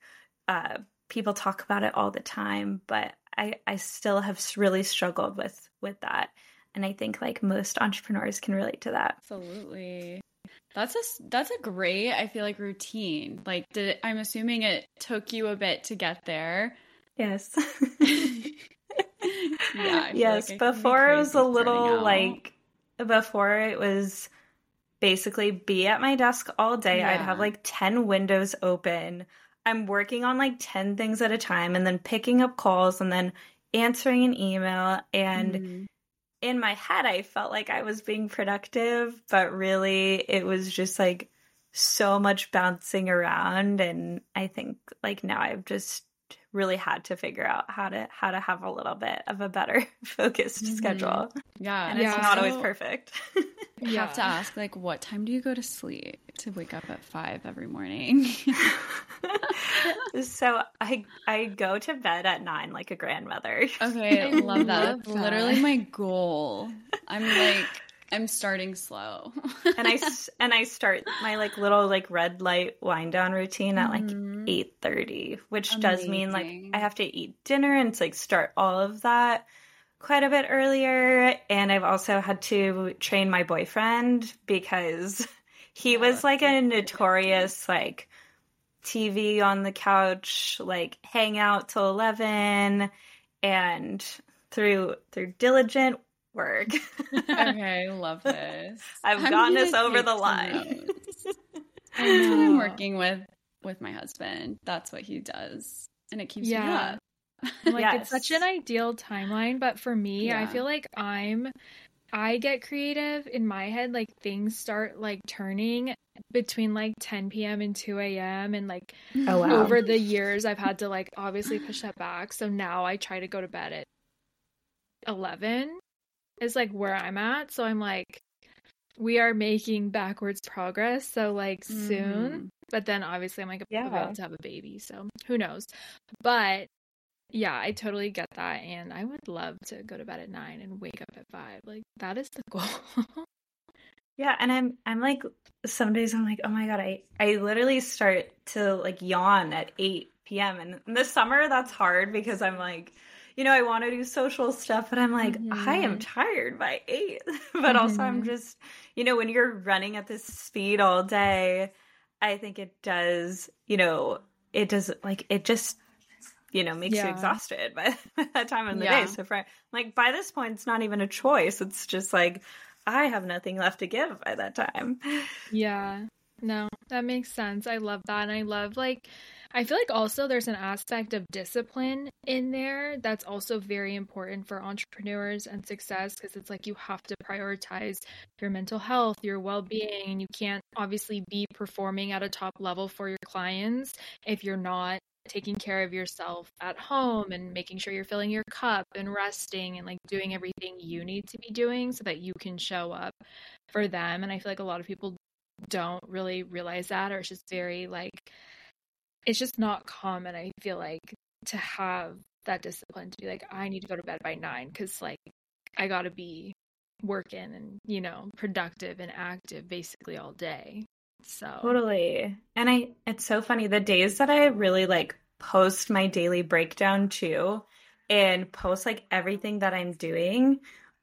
people talk about it all the time, but I still have really struggled with that. And I think like most entrepreneurs can relate to that. Absolutely. That's a great, I feel like, routine. Like, I'm assuming it took you a bit to get there. Yes. Yeah. Yes. Like before it was a little like, before it was basically be at my desk all day. Yeah. I'd have like 10 windows open. I'm working on like 10 things at a time and then picking up calls and then answering an email. And in my head, I felt like I was being productive, but really it was just like so much bouncing around. And I think like now I've just really had to figure out how to have a little bit of a better focused schedule. Yeah. And it's not always perfect. You have to ask, like, what time do you go to sleep to wake up at 5 every morning? So I go to bed at 9 like a grandmother. Okay, I love that. That's literally my goal. I'm starting slow. and I start my like little like red light wind down routine at like 8:30, which does mean like I have to eat dinner and like start all of that quite a bit earlier. And I've also had to train my boyfriend because he was like a notorious like TV on the couch, like hang out till 11, and through diligent work. Okay, love this. I've gotten us over the line. I'm working with my husband. That's what he does, and it keeps me up. Like, it's such an ideal timeline, but for me, I feel like I get creative in my head, like things start like turning between like 10 p.m. and 2 a.m. and like over the years I've had to like obviously push that back. So now I try to go to bed at 11 is like where I'm at. So I'm like, we are making backwards progress. So like soon, but then obviously I'm like about to have a baby. So who knows? But yeah, I totally get that. And I would love to go to bed at 9 and wake up at 5. Like, that is the goal. Yeah, and I'm like, some days I'm like, oh my God, I literally start to like yawn at 8 p.m. And in the summer, that's hard because I'm like, you know, I want to do social stuff, but I'm like, I am tired by 8. But also I'm just, you know, when you're running at this speed all day, I think it does, you know, it does like, it just, you know, makes you exhausted by that time of the day. So for like, by this point, it's not even a choice. It's just like, I have nothing left to give by that time. Yeah, no, that makes sense. I love that. And I love like, I feel like also there's an aspect of discipline in there that's also very important for entrepreneurs and success, because it's like you have to prioritize your mental health, your well-being, and you can't obviously be performing at a top level for your clients if you're not taking care of yourself at home and making sure you're filling your cup and resting and like doing everything you need to be doing so that you can show up for them. And I feel like a lot of people don't really realize that, or it's just very like, it's just not common, I feel like, to have that discipline to be like, I need to go to bed by 9 because like I gotta be working and, you know, productive and active basically all day. So totally. And it's so funny, the days that I really like post my daily breakdown too and post like everything that I'm doing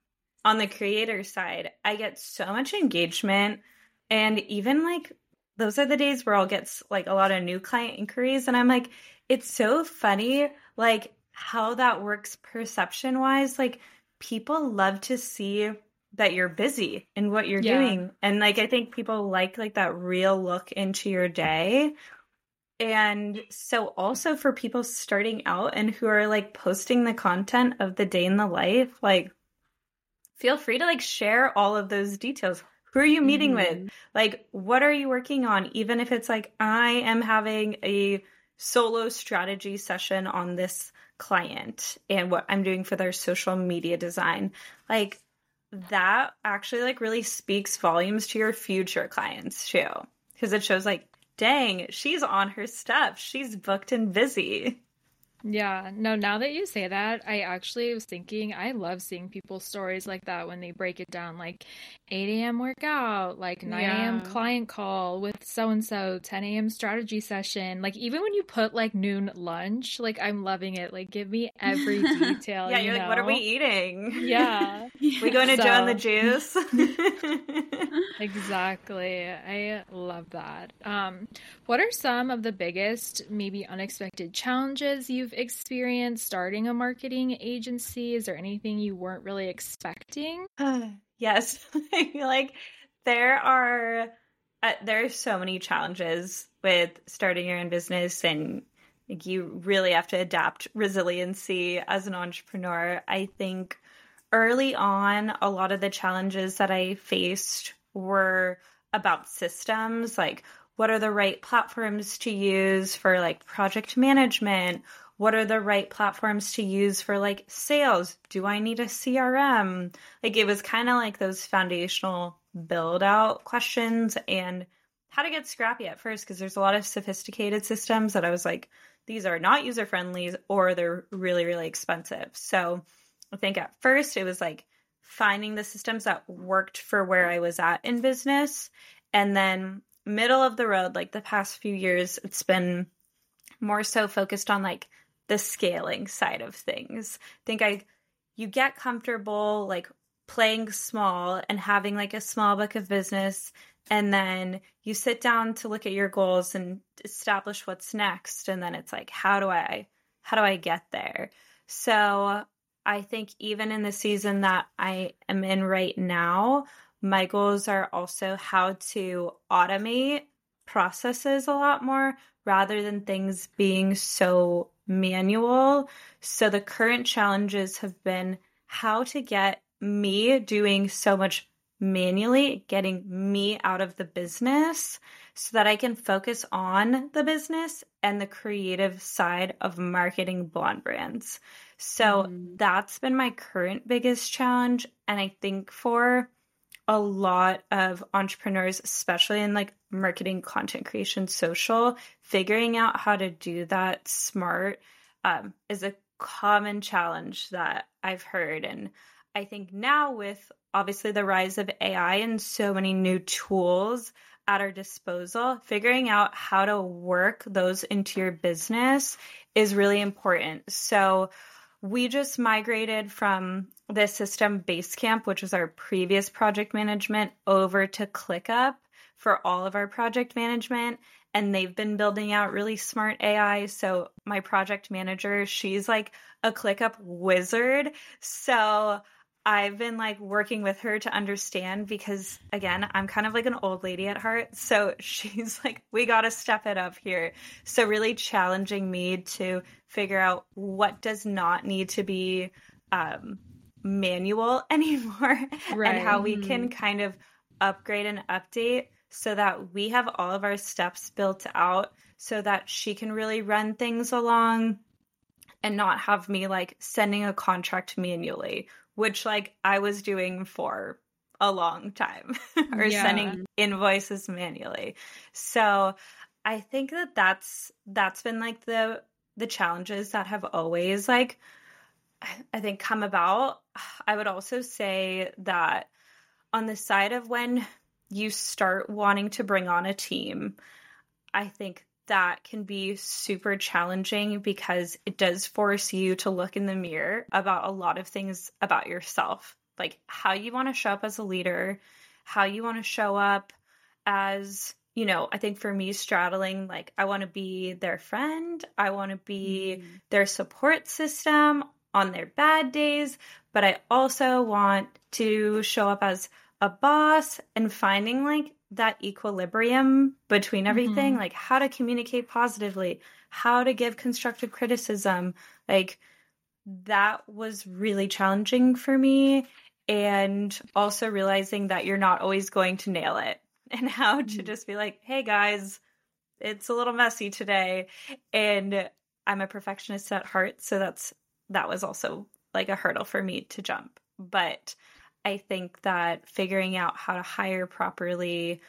on the creator side, I get so much engagement. And even like those are the days where I'll get like a lot of new client inquiries, and I'm like, it's so funny like how that works perception wise. Like people love to see that you're busy in what you're doing. And like, I think people like that real look into your day. And so also for people starting out and who are like posting the content of the day in the life, like feel free to like share all of those details. Who are you meeting with? Like, what are you working on? Even if it's like, I am having a solo strategy session on this client and what I'm doing for their social media design. Like, that actually like really speaks volumes to your future clients too, because it shows like, dang, she's on her stuff, she's booked and busy. Yeah, no, now that you say that, I actually was thinking I love seeing people's stories like that when they break it down, like 8 a.m. workout, like 9 a.m. client call with so-and-so, 10 a.m. strategy session. Like even when you put like noon lunch, like I'm loving it. Like give me every detail. Yeah, you're like, what are we eating? Yeah. We going to Joe and the Juice? Exactly. I love that. What are some of the biggest, maybe unexpected challenges you've experienced starting a marketing agency? Is there anything you weren't really expecting? Yes. I feel like there are so many challenges with starting your own business, and like, you really have to adapt resiliency as an entrepreneur. I think early on, a lot of the challenges that I faced were about systems, like what are the right platforms to use for like project management? What are the right platforms to use for like sales? Do I need a CRM? Like it was kind of like those foundational build out questions, and how to get scrappy at first, because there's a lot of sophisticated systems that I was like, these are not user friendly or they're really, really expensive. So I think at first it was like finding the systems that worked for where I was at in business. And then middle of the road, like the past few years, it's been more so focused on like the scaling side of things. I think you get comfortable like playing small and having like a small book of business, and then you sit down to look at your goals and establish what's next. And then it's like, how do I get there? So I think even in the season that I am in right now, my goals are also how to automate processes a lot more rather than things being so manual. So the current challenges have been how to get me doing so much manually, getting me out of the business so that I can focus on the business and the creative side of marketing Blonde Brands. So that's been my current biggest challenge. And I think for a lot of entrepreneurs, especially in like marketing, content creation, social, figuring out how to do that smart is a common challenge that I've heard. And I think now with obviously the rise of AI and so many new tools at our disposal, figuring out how to work those into your business is really important. So we just migrated from the system Basecamp, which was our previous project management, over to ClickUp for all of our project management. And they've been building out really smart AI. So my project manager, she's like a ClickUp wizard. So I've been like working with her to understand because, again, I'm kind of like an old lady at heart. So she's like, we got to step it up here. So really challenging me to figure out what does not need to be manual anymore and how we can kind of upgrade and update so that we have all of our steps built out so that she can really run things along and not have me like sending a contract manually, which like I was doing for a long time or sending invoices manually. So I think that that's been like the challenges that have always like, I think come about. I would also say that on the side of when you start wanting to bring on a team, I think that can be super challenging because it does force you to look in the mirror about a lot of things about yourself, like how you want to show up as a leader, how you want to show up as, you know, I think for me straddling, like I want to be their friend, I want to be their support system on their bad days, but I also want to show up as a boss and finding like that equilibrium between everything, like how to communicate positively, how to give constructive criticism, like that was really challenging for me. And also realizing that you're not always going to nail it and how to just be like, hey guys, it's a little messy today. And I'm a perfectionist at heart. So that was also like a hurdle for me to jump. But I think that figuring out how to hire properly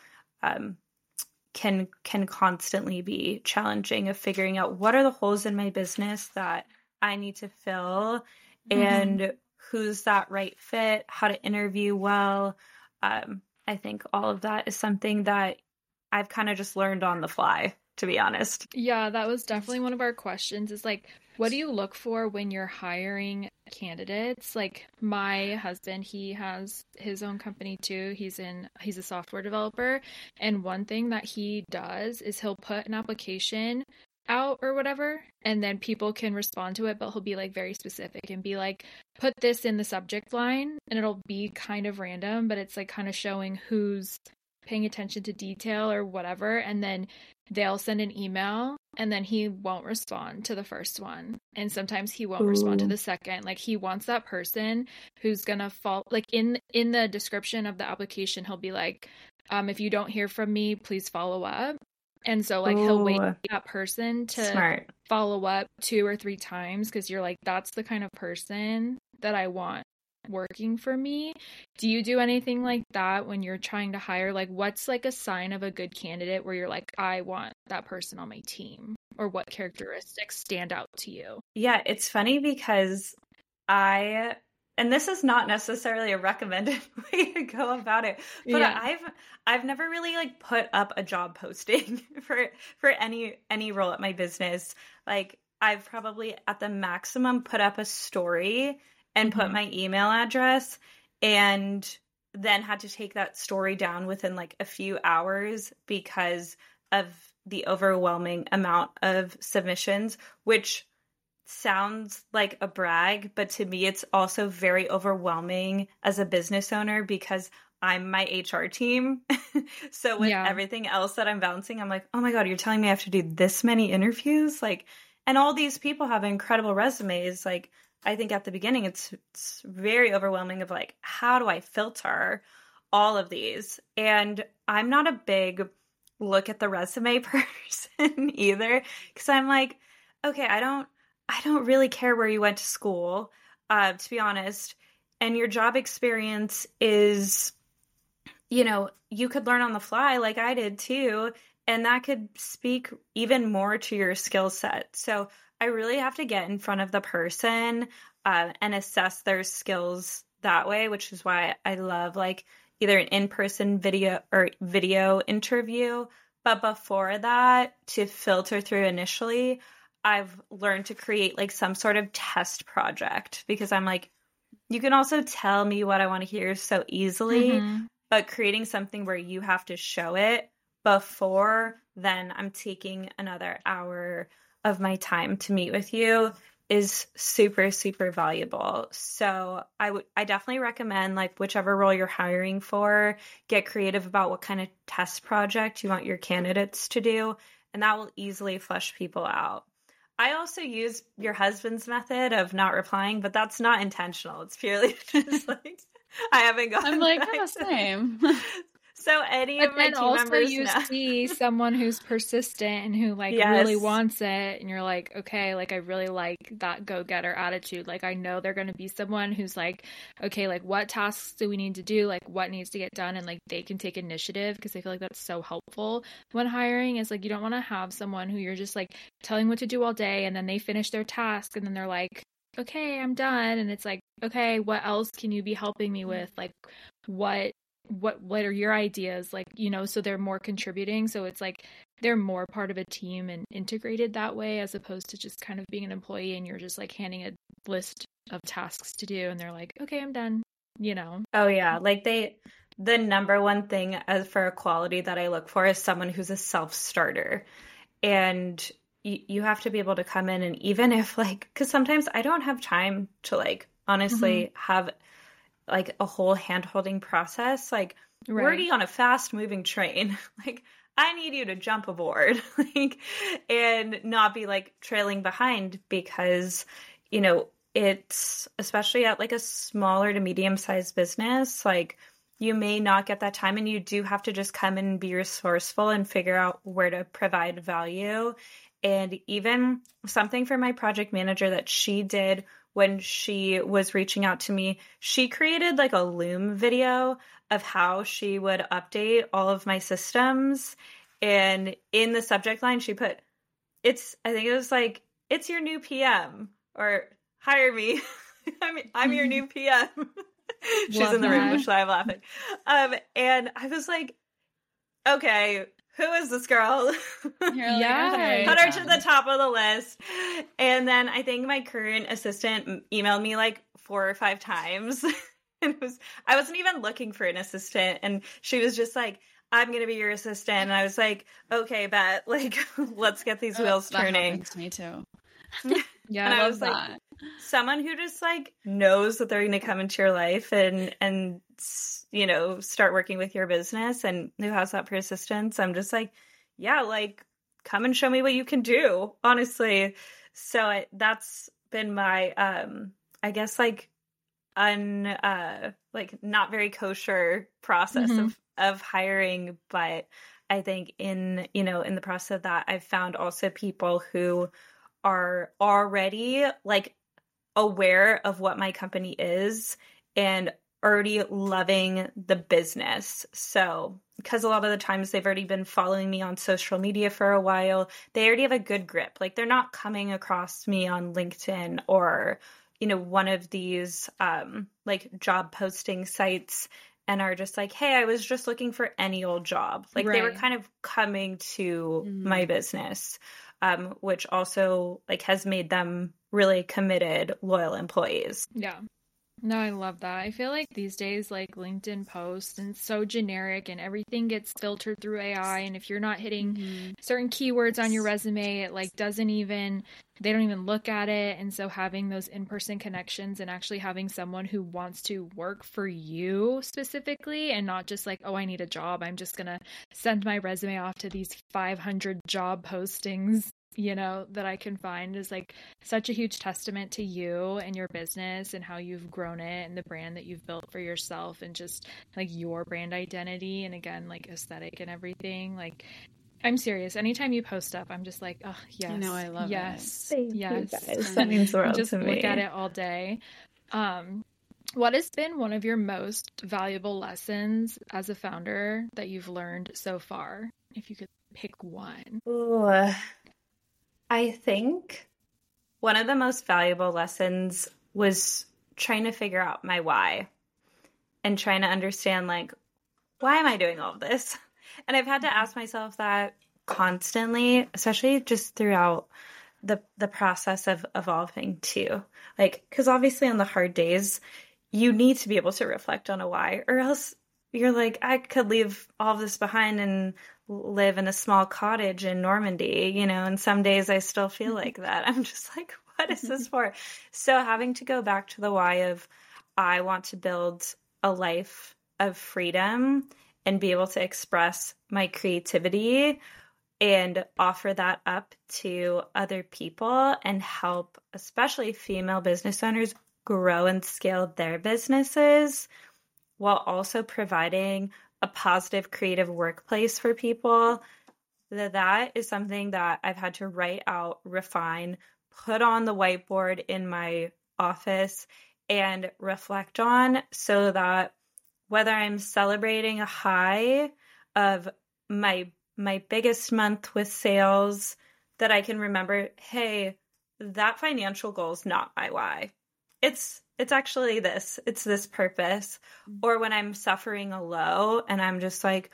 can constantly be challenging, of figuring out what are the holes in my business that I need to fill and who's that right fit, how to interview well. I think all of that is something that I've kind of just learned on the fly, to be honest. Yeah, that was definitely one of our questions is like, what do you look for when you're hiring candidates? Like my husband, he has his own company too. He's a software developer. And one thing that he does is he'll put an application out or whatever, and then people can respond to it, but he'll be like very specific and be like, put this in the subject line, and it'll be kind of random, but it's like kind of showing who's paying attention to detail or whatever. And then they'll send an email and then he won't respond to the first one. And sometimes he won't respond to the second. Like he wants that person who's going to fall, like in the description of the application, he'll be like, if you don't hear from me, please follow up. And so like he'll wait for that person to follow up 2 or 3 times because you're like, that's the kind of person that I want working for me. Do you do anything like that when you're trying to hire? Like what's like a sign of a good candidate where you're like, I want that person on my team? Or what characteristics stand out to you? Yeah, it's funny because and this is not necessarily a recommended way to go about it, but I've never really like put up a job posting for any role at my business. Like I've probably at the maximum put up a story and put my email address, and then had to take that story down within like a few hours because of the overwhelming amount of submissions, which sounds like a brag, but to me it's also very overwhelming as a business owner because I'm my HR team. So with everything else that I'm balancing, I'm like, oh my God, you're telling me I have to do this many interviews? Like, And all these people have incredible resumes. Like, I think at the beginning, it's very overwhelming of like, how do I filter all of these? And I'm not a big look at the resume person either, because I'm like, okay, I don't really care where you went to school, to be honest. And your job experience is, you could learn on the fly like I did too. And that could speak even more to your skill set. So I really have to get in front of the person and assess their skills that way, which is why I love like either an in-person video interview. But before that, to filter through initially, I've learned to create like some sort of test project, because I'm like, you can also tell me what I want to hear so easily, but creating something where you have to show it before then I'm taking another hour of my time to meet with you is super, super valuable. So I definitely recommend, like, whichever role you're hiring for, get creative about what kind of test project you want your candidates to do, and that will easily flush people out. I also use your husband's method of not replying, but that's not intentional. It's purely just like I haven't gotten. I'm like, oh, same. So any of my team members you see someone who's persistent and who like really wants it, and you're like, okay, like I really like that go-getter attitude. Like I know they're going to be someone who's like, okay, like what tasks do we need to do? Like what needs to get done? And like they can take initiative, because I feel like that's so helpful when hiring. Is like you don't want to have someone who you're just like telling what to do all day, and then they finish their task and then they're like, okay, I'm done. And it's like, okay, what else can you be helping me with? Like what are your ideas, like, so they're more contributing, so it's like they're more part of a team and integrated that way, as opposed to just kind of being an employee and you're just like handing a list of tasks to do and they're like, okay, I'm done. Oh yeah, like the number one thing as for a quality that I look for is someone who's a self-starter. And you have to be able to come in, and even if like, because sometimes I don't have time to like honestly have like a whole hand-holding process. Like, we're already on a fast-moving train. Like, I need you to jump aboard, like, and not be like trailing behind, because, it's especially at like a smaller to medium-sized business, like you may not get that time, and you do have to just come in and be resourceful and figure out where to provide value. And even something for my project manager that she did when she was reaching out to me, she created like a Loom video of how she would update all of my systems. And in the subject line, she put, I think it was like, it's your new PM, or hire me. I'm your new PM. She's in the room, which I'm laughing. And I was like, okay, who is this girl? Yeah. Put her to the top of the list. And then I think my current assistant emailed me like 4 or 5 times. And I wasn't even looking for an assistant. And she was just like, I'm going to be your assistant. And I was like, okay, bet. Like, let's get these wheels turning. That happens to me too. Yeah, and I was that. Like, someone who just like knows that they're going to come into your life and start working with your business, and who has that persistence. I'm just like, yeah, like come and show me what you can do, honestly. So that's been my I guess like like not very kosher process of hiring. But I think in the process of that, I've found also people who are already like aware of what my company is and already loving the business. So because a lot of the times they've already been following me on social media for a while, they already have a good grip. Like they're not coming across me on LinkedIn or one of these like job posting sites and are just like, hey, I was just looking for any old job. Like they were kind of coming to my business, which also like has made them really committed, loyal employees. Yeah. No, I love that. I feel like these days, like LinkedIn posts and so generic and everything gets filtered through AI. And if you're not hitting certain keywords on your resume, it like they don't even look at it. And so having those in-person connections and actually having someone who wants to work for you specifically and not just like, oh, I need a job, I'm just going to send my resume off to these 500 job postings that I can find is like such a huge testament to you and your business and how you've grown it and the brand that you've built for yourself and just like your brand identity and again like aesthetic and everything. Like I'm serious. Anytime you post stuff, I'm just like, oh yes, I love it. Thank you guys. That means the world just to me. Look at it all day. What has been one of your most valuable lessons as a founder that you've learned so far? If you could pick one. Ooh, I think one of the most valuable lessons was trying to figure out my why and trying to understand, like, why am I doing all of this? And I've had to ask myself that constantly, especially just throughout the process of evolving too. Like, because obviously on the hard days, you need to be able to reflect on a why, or else you're like, I could leave all of this behind and live in a small cottage in Normandy, and some days I still feel like that. I'm just like, what is this for? So having to go back to the why of, I want to build a life of freedom and be able to express my creativity and offer that up to other people and help, especially female business owners, grow and scale their businesses while also providing a positive creative workplace for people. That is something that I've had to write out, refine, put on the whiteboard in my office and reflect on, so that whether I'm celebrating a high of my biggest month with sales, that I can remember, hey, that financial goal is not my why. It's actually this. It's this purpose. Or when I'm suffering a low and I'm just like,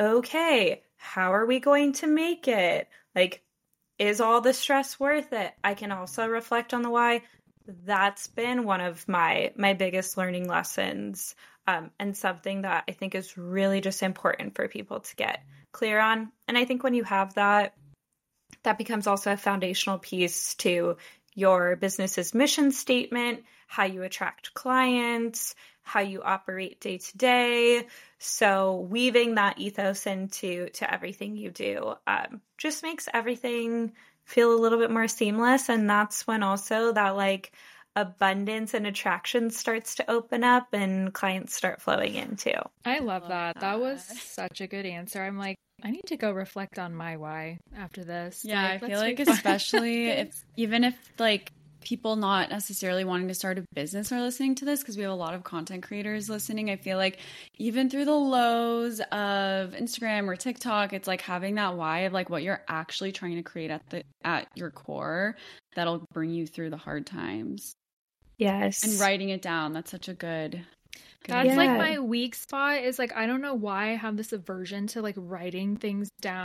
okay, how are we going to make it? Like, is all the stress worth it? I can also reflect on the why. That's been one of my biggest learning lessons, and something that I think is really just important for people to get clear on. And I think when you have that becomes also a foundational piece to your business's mission statement, how you attract clients, how you operate day to day. So weaving that ethos into everything you do just makes everything feel a little bit more seamless. And that's when also that like abundance and attraction starts to open up and clients start flowing in too. I love that. That was such a good answer. I'm like, I need to go reflect on my why after this. Yeah, I feel like especially even if like people not necessarily wanting to start a business are listening to this, because we have a lot of content creators listening. I feel like even through the lows of Instagram or TikTok, it's like having that why of like what you're actually trying to create at your core that'll bring you through the hard times. Yes. And writing it down. That's such a good That's like my weak spot is like, I don't know why I have this aversion to like writing things down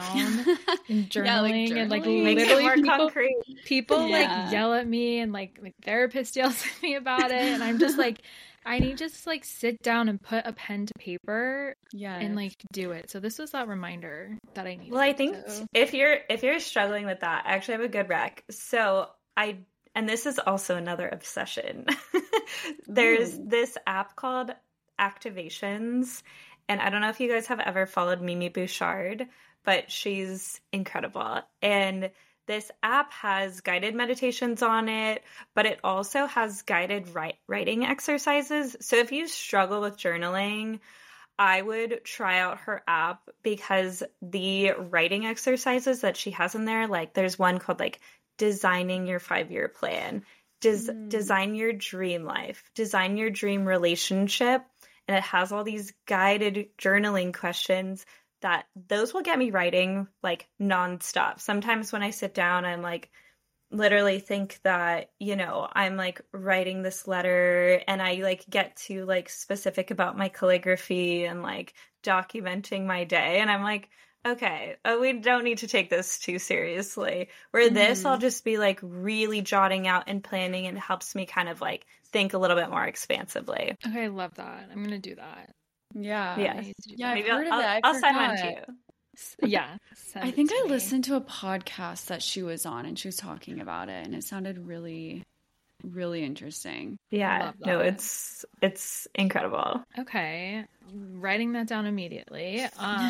and journaling, and like literally people like yell at me and like therapist yells at me about it. And I'm just like, I need to just like sit down and put a pen to paper and like do it. So this was that reminder that I need. Well, I think if you're struggling with that, I actually have a good rec. So and this is also another obsession. There's this app called Activations. And I don't know if you guys have ever followed Mimi Bouchard, but she's incredible. And this app has guided meditations on it, but it also has guided writing exercises. So if you struggle with journaling, I would try out her app, because the writing exercises that she has in there, like there's one called like designing your 5-year plan, design your dream life, design your dream relationship. And it has all these guided journaling questions that those will get me writing like nonstop. Sometimes when I sit down, I'm like, literally think that, I'm like writing this letter, and I like get to like specific about my calligraphy and like documenting my day. And I'm like, okay, we don't need to take this too seriously. Where this, I'll just be like really jotting out and planning, and it helps me kind of like think a little bit more expansively. Okay, I love that. I'm going to do that. Yeah. Yeah, maybe I'll send one to you. Yeah. I think I listened to a podcast that she was on, and she was talking about it, and it sounded really really interesting. Yeah. No, it's incredible. Okay. Writing that down immediately.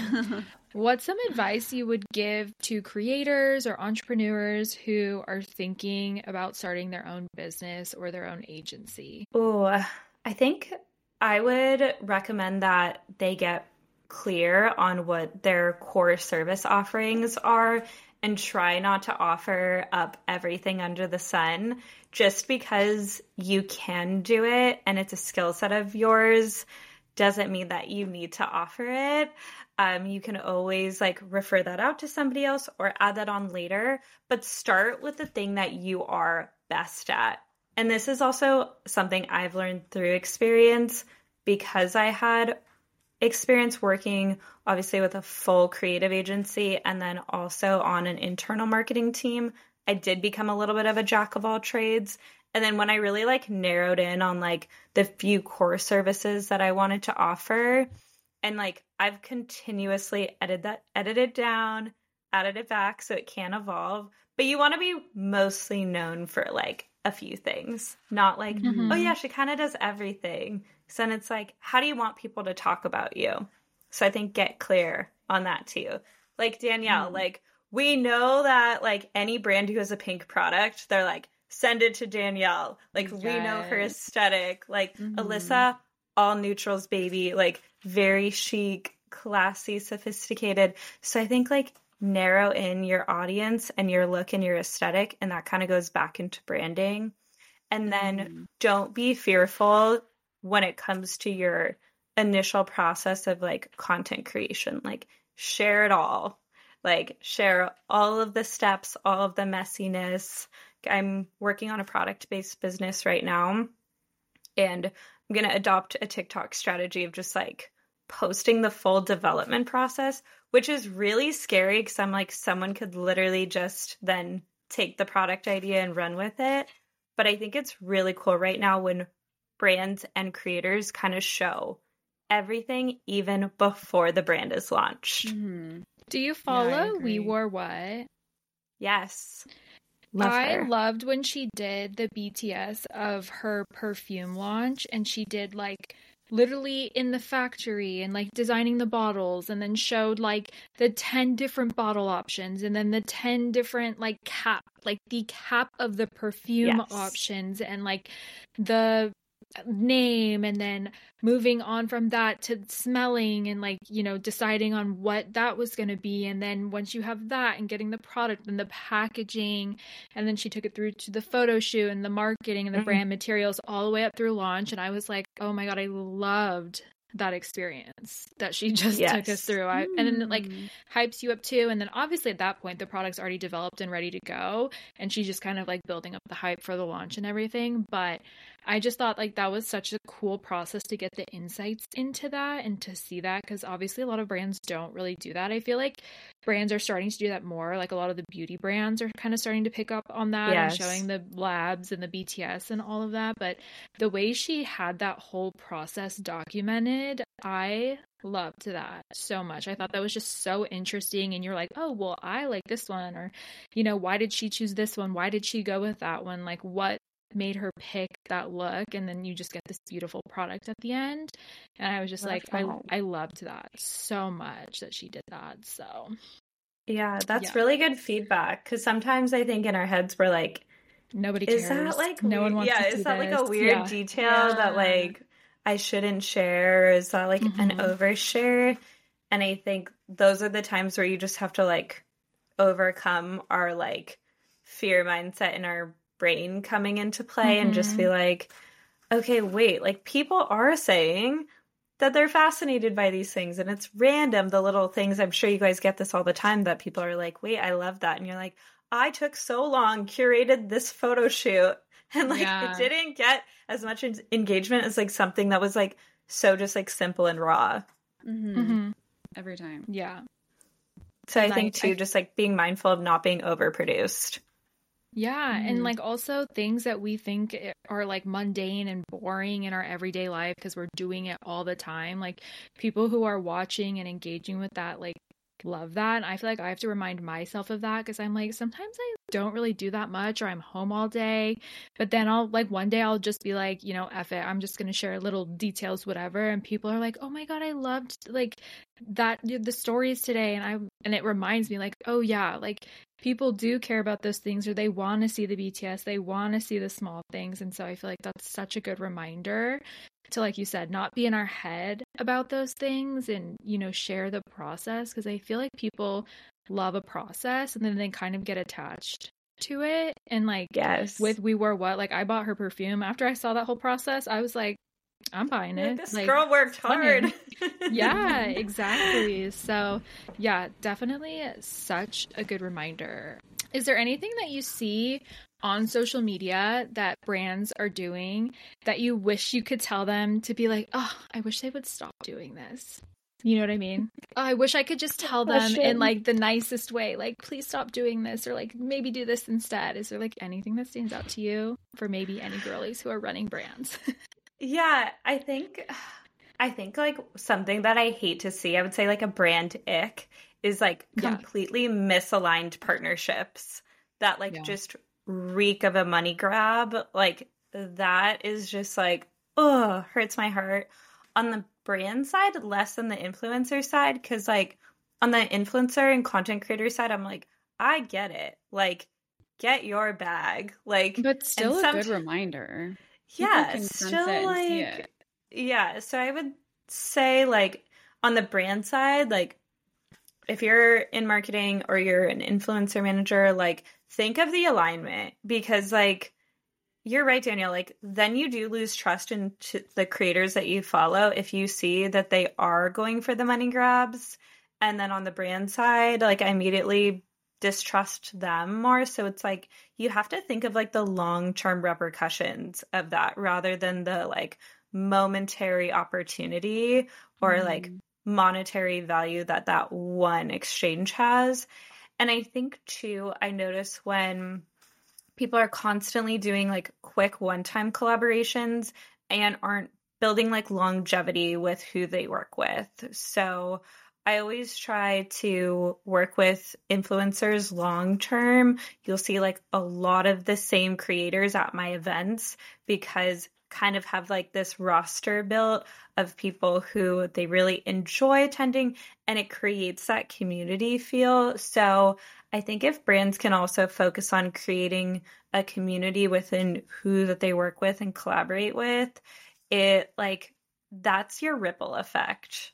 What's some advice you would give to creators or entrepreneurs who are thinking about starting their own business or their own agency? Oh, I think I would recommend that they get clear on what their core service offerings are and try not to offer up everything under the sun. Just because you can do it and it's a skill set of yours doesn't mean that you need to offer it. You can always like refer that out to somebody else or add that on later, but start with the thing that you are best at. And this is also something I've learned through experience because I had experience working obviously with a full creative agency and then also on an internal marketing team. I did become a little bit of a jack of all trades. And then when I really like narrowed in on like the few core services that I wanted to offer, and like I've continuously edited down, added it back so it can evolve. But you want to be mostly known for like a few things, not like, oh yeah, she kind of does everything. So then it's like, how do you want people to talk about you? So I think get clear on that too. Like Danielle, like we know that like any brand who has a pink product, they're like, send it to Danielle. Like we know her aesthetic. Like Alyssa, all neutrals, baby. Like very chic, classy, sophisticated. So I think like narrow in your audience and your look and your aesthetic, and that kind of goes back into branding. And then don't be fearful when it comes to your initial process of like content creation. Like share it all. Like share all of the steps, all of the messiness. I'm working on a product-based business right now, and I'm going to adopt a TikTok strategy of just like posting the full development process, which is really scary because I'm like, someone could literally just then take the product idea and run with it. But I think it's really cool right now when brands and creators kind of show everything even before the brand is launched. Do you follow We Wore What? Yes. I loved when she did the BTS of her perfume launch, and she did like literally in the factory and like designing the bottles, and then showed like the 10 different bottle options and then the 10 different like the cap of the perfume options and like the name, and then moving on from that to smelling and like, you know, deciding on what that was going to be. And then once you have that and getting the product and the packaging, and then she took it through to the photo shoot and the marketing and the brand materials all the way up through launch. And I was like, oh my God, I loved that experience that she just took us through. And then it like hypes you up too. And then obviously at that point, the product's already developed and ready to go. And she's just kind of like building up the hype for the launch and everything. But I just thought like that was such a cool process to get the insights into that and to see that, because obviously a lot of brands don't really do that. I feel like brands are starting to do that more. Like a lot of the beauty brands are kind of starting to pick up on that and showing the labs and the BTS and all of that. But the way she had that whole process documented, I loved that so much. I thought that was just so interesting. And you're like, oh, well, I like this one. Or, you know, why did she choose this one? Why did she go with that one? Like what made her pick that look? And then you just get this beautiful product at the end. And I was just like, I loved that so much that she did that. So yeah, that's really good feedback, because sometimes I think in our heads we're like, nobody cares. Is that like no one wants to see is that this? Like a weird detail that like I shouldn't share? Is that like an overshare? And I think those are the times where you just have to like overcome our like fear mindset in our brain coming into play and just be like, okay, wait, like people are saying that they're fascinated by these things, and it's random, the little things. I'm sure you guys get this all the time, that people are like, wait, I love that. And you're like, I took so long, curated this photo shoot, and like it didn't get as much engagement as like something that was like so just like simple and raw. Every time. Yeah. So I think too, just like being mindful of not being overproduced. Yeah, and like also things that we think are like mundane and boring in our everyday life because we're doing it all the time. Like people who are watching and engaging with that, like love that. And I feel like I have to remind myself of that because I'm like, sometimes I don't really do that much, or I'm home all day. But then I'll like one day I'll just be like, you know, F it. I'm just going to share little details, whatever. And people are like, oh my God, I loved like that, the stories today. And it reminds me like, oh yeah, like people do care about those things, or they want to see the BTS, they want to see the small things. And so I feel like that's such a good reminder to, like you said, not be in our head about those things and, you know, share the process, because I feel like people love a process and then they kind of get attached to it. And like, yes, with We Were What, like I bought her perfume after I saw that whole process. I was like, I'm buying it. This like, girl worked hard. Yeah, exactly. So yeah, definitely such a good reminder. Is there anything that you see on social media that brands are doing that you wish you could tell them to be like, oh, I wish they would stop doing this? You know what I mean? Oh, I wish I could just tell them in like the nicest way, like, please stop doing this, or like maybe do this instead. Is there like anything that stands out to you for maybe any girlies who are running brands? Yeah, I think like something that I hate to see, I would say like a brand ick, is like completely misaligned partnerships that like just reek of a money grab. Like that is just like, oh, hurts my heart. On the brand side, less than the influencer side, because like on the influencer and content creator side, I'm like, I get it. Like, get your bag. Like, but still a good reminder. Yeah, still like, yeah. So I would say like on the brand side, like if you're in marketing or you're an influencer manager, like think of the alignment, because like you're right, Danielle, like then you do lose trust in the creators that you follow if you see that they are going for the money grabs. And then on the brand side, like I immediately distrust them more. So it's like you have to think of like the long-term repercussions of that rather than the like momentary opportunity or like monetary value that one exchange has. And I think too, I notice when people are constantly doing like quick one-time collaborations and aren't building like longevity with who they work with. So I always try to work with influencers long term. You'll see like a lot of the same creators at my events, because kind of have like this roster built of people who they really enjoy attending, and it creates that community feel. So I think if brands can also focus on creating a community within who that they work with and collaborate with, it like that's your ripple effect.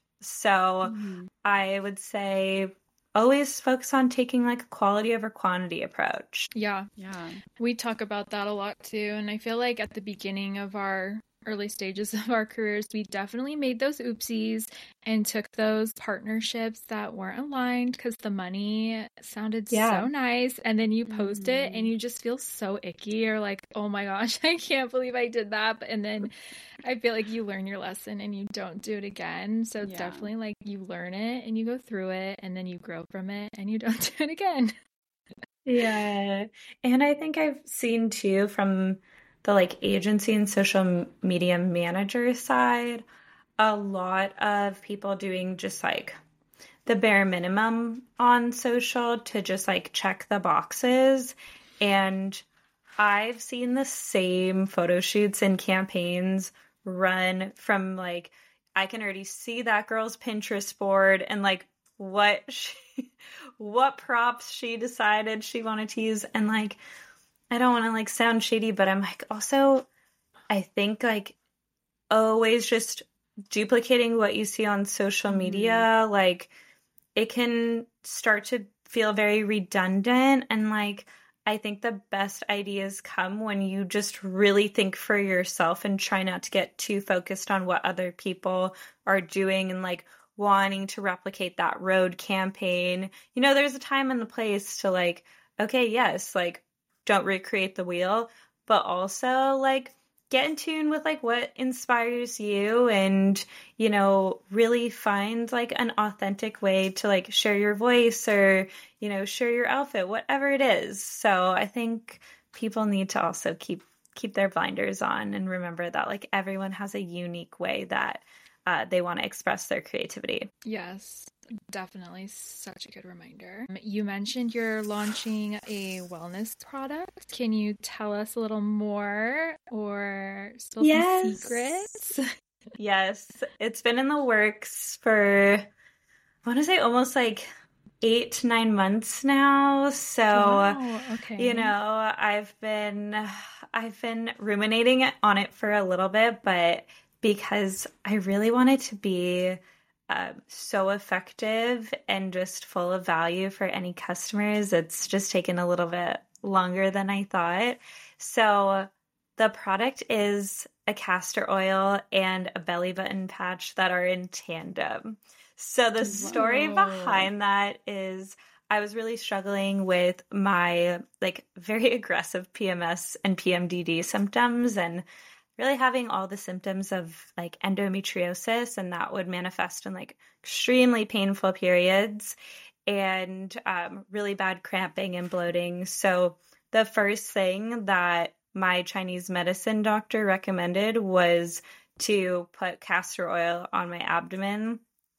So I would say always focus on taking like a quality over quantity approach. Yeah. We talk about that a lot too. And I feel like at the beginning of our early stages of our careers, we definitely made those oopsies and took those partnerships that weren't aligned because the money sounded so nice. And then you post it and you just feel so icky. You're like, oh my gosh, I can't believe I did that. And then I feel like you learn your lesson and you don't do it again. So it's definitely like you learn it and you go through it and then you grow from it and you don't do it again. Yeah. And I think I've seen too from the like agency and social media manager side, a lot of people doing just like the bare minimum on social to just like check the boxes. And I've seen the same photo shoots and campaigns run from like, I can already see that girl's Pinterest board and like what props she decided she wanted to use. And like, I don't want to like sound shady, but I'm like also, I think like always just duplicating what you see on social media, like it can start to feel very redundant. And like, I think the best ideas come when you just really think for yourself and try not to get too focused on what other people are doing and like wanting to replicate that road campaign. You know, there's a time and a place to like, okay, yes, like don't recreate the wheel, but also like get in tune with like what inspires you and, you know, really find like an authentic way to like share your voice or, you know, share your outfit, whatever it is. So I think people need to also keep their blinders on and remember that like everyone has a unique way that they want to express their creativity. Yes. Definitely such a good reminder. You mentioned you're launching a wellness product. Can you tell us a little more or spill some secrets? Yes, it's been in the works for, I want to say almost like 8 to 9 months now. So, wow, okay. you know, I've been ruminating on it for a little bit, but because I really want it to be so effective and just full of value for any customers, it's just taken a little bit longer than I thought. So the product is a castor oil and a belly button patch that are in tandem. So the story behind that is I was really struggling with my like very aggressive PMS and PMDD symptoms and really having all the symptoms of like endometriosis, and that would manifest in like extremely painful periods and really bad cramping and bloating. So the first thing that my Chinese medicine doctor recommended was to put castor oil on my abdomen.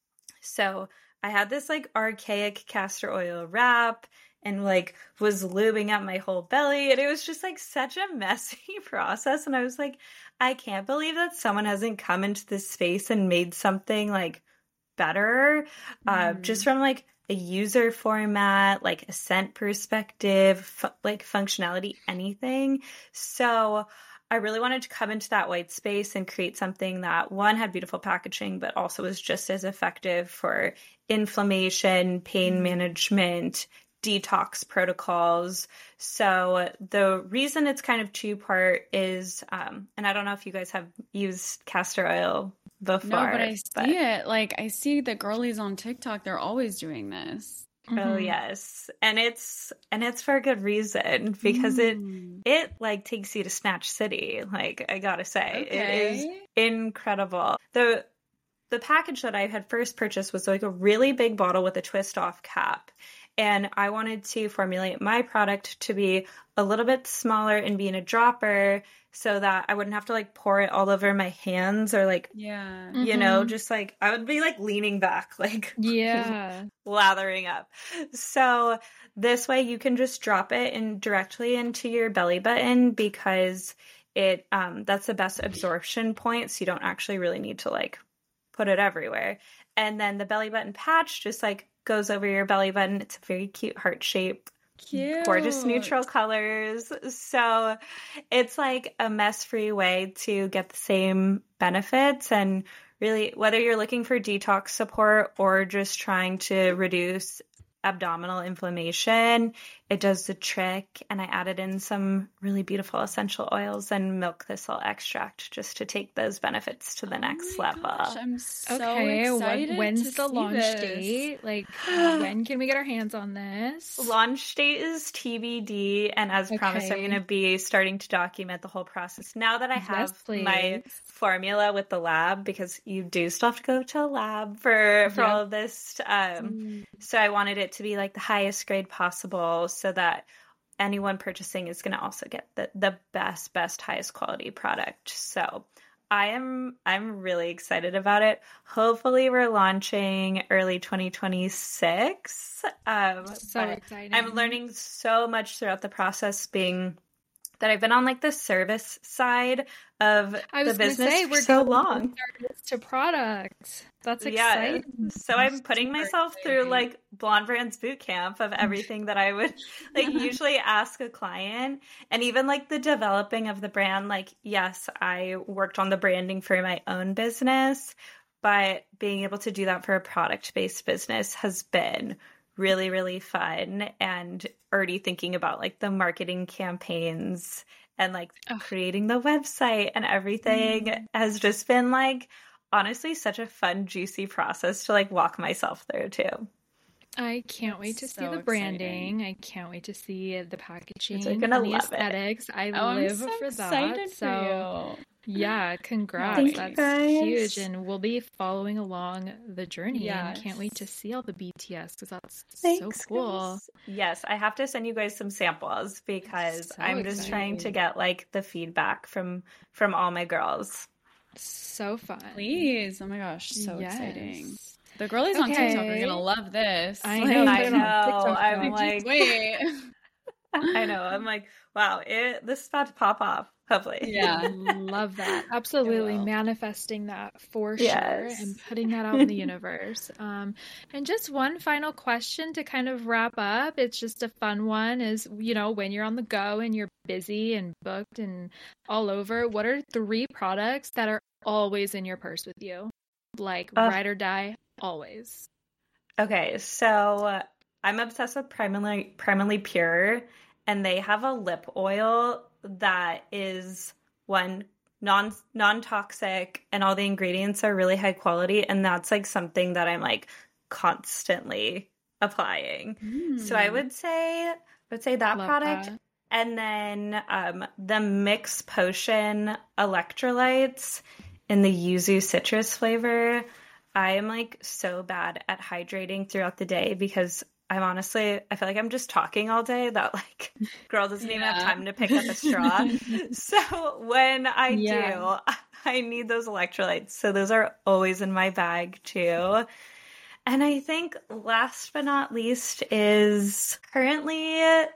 So I had this like archaic castor oil wrap and like was lubing up my whole belly. And it was just like such a messy process. And I was like, I can't believe that someone hasn't come into this space and made something like better, just from like a user format, like a scent perspective, like functionality, anything. So I really wanted to come into that white space and create something that, one, had beautiful packaging, but also was just as effective for inflammation, pain management, detox protocols. So the reason it's kind of two-part is, and I don't know if you guys have used castor oil before. No, but I see it. Like, I see the girlies on TikTok, they're always doing this. Oh yes. And it's for a good reason, because it like takes you to Snatch City. Like, I gotta say, it is incredible. The package that I had first purchased was like a really big bottle with a twist off cap. And I wanted to formulate my product to be a little bit smaller and be in a dropper so that I wouldn't have to like pour it all over my hands or like, you know, just like I would be like leaning back, like lathering up. So this way you can just drop it in directly into your belly button, because it that's the best absorption point. So you don't actually really need to like put it everywhere. And then the belly button patch just like goes over your belly button. It's a very cute heart shape. Cute. Gorgeous neutral colors. So it's like a mess-free way to get the same benefits. And really, whether you're looking for detox support or just trying to reduce abdominal inflammation, it does the trick. And I added in some really beautiful essential oils and milk thistle extract just to take those benefits to the next level. Gosh, I'm so excited. When's the launch date? Like, when can we get our hands on this? Launch date is TBD, and as promised, I'm going to be starting to document the whole process now that I have my formula with the lab, because you do still have to go to a lab for all of this. So I wanted it to be like the highest grade possible, so that anyone purchasing is going to also get the best, highest quality product. So I'm really excited about it. Hopefully we're launching early 2026. So exciting. I'm learning so much throughout the process, being that I've been on like the service side of the business for so long. To products. That's exciting. Yeah. So I'm putting myself through like Blonde Brands boot camp of everything that I would like usually ask a client, and even like the developing of the brand. Like, yes, I worked on the branding for my own business, but being able to do that for a product-based business has been really, really fun. And already thinking about like the marketing campaigns and like creating the website and everything has just been like honestly such a fun, juicy process to like walk myself through too. I can't wait to see the branding. I can't wait to see the packaging and the aesthetics. I live for that. So yeah, congrats. That's huge. And we'll be following along the journey. And can't wait to see all the BTS, because that's so cool. Yes, I have to send you guys some samples, because I'm just trying to get like the feedback from all my girls. So fun. Please. Oh my gosh, so exciting. The girlies on TikTok are gonna love this. I know. I'm like, wait. I know. I'm like, wow, this is about to pop off. Hopefully. Yeah. Love that. Absolutely. Manifesting that for sure and putting that out in the universe. And just one final question to kind of wrap up. It's just a fun one is, when you're on the go and you're busy and booked and all over, what are 3 products that are always in your purse with you? Like ride or die, always. Okay. So I'm obsessed with Primally Pure, and they have a lip oil that is non-toxic, and all the ingredients are really high quality, and that's like something that I'm like constantly applying. So I would say that Love product. That. And then the Mix Potion electrolytes in the yuzu citrus flavor. I am like so bad at hydrating throughout the day because I feel like I'm just talking all day. That like girl doesn't even have time to pick up a straw. So when I do, I need those electrolytes. So those are always in my bag too. And I think last but not least is currently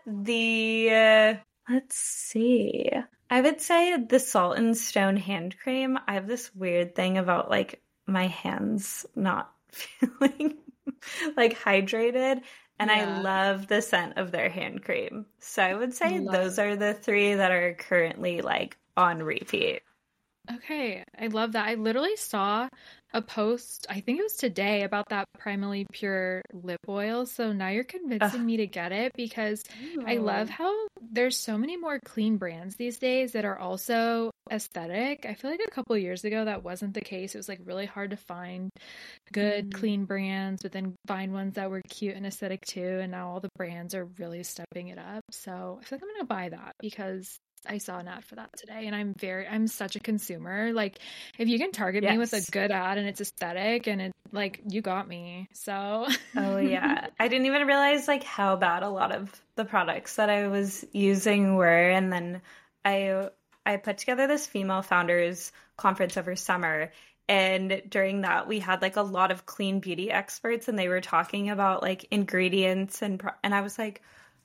let's see. I would say the Salt and Stone hand cream. I have this weird thing about like my hands not feeling like hydrated. And I love the scent of their hand cream. So I would say those are the 3 that are currently like on repeat. Okay, I love that. I literally saw a post, I think it was today, about that Primally Pure lip oil. So now you're convincing me to get it because I love how there's so many more clean brands these days that are also aesthetic. I feel like a couple of years ago that wasn't the case. It was like really hard to find good clean brands, but then find ones that were cute and aesthetic too. And now all the brands are really stepping it up. So I feel like I'm gonna buy that because I saw an ad for that today, and I'm such a consumer. Like, if you can target me with a good ad and it's aesthetic and it like, you got me. So oh yeah, I didn't even realize like how bad a lot of the products that I was using were. And then I put together this female founders conference over summer, and during that we had like a lot of clean beauty experts, and they were talking about like ingredients and I was like,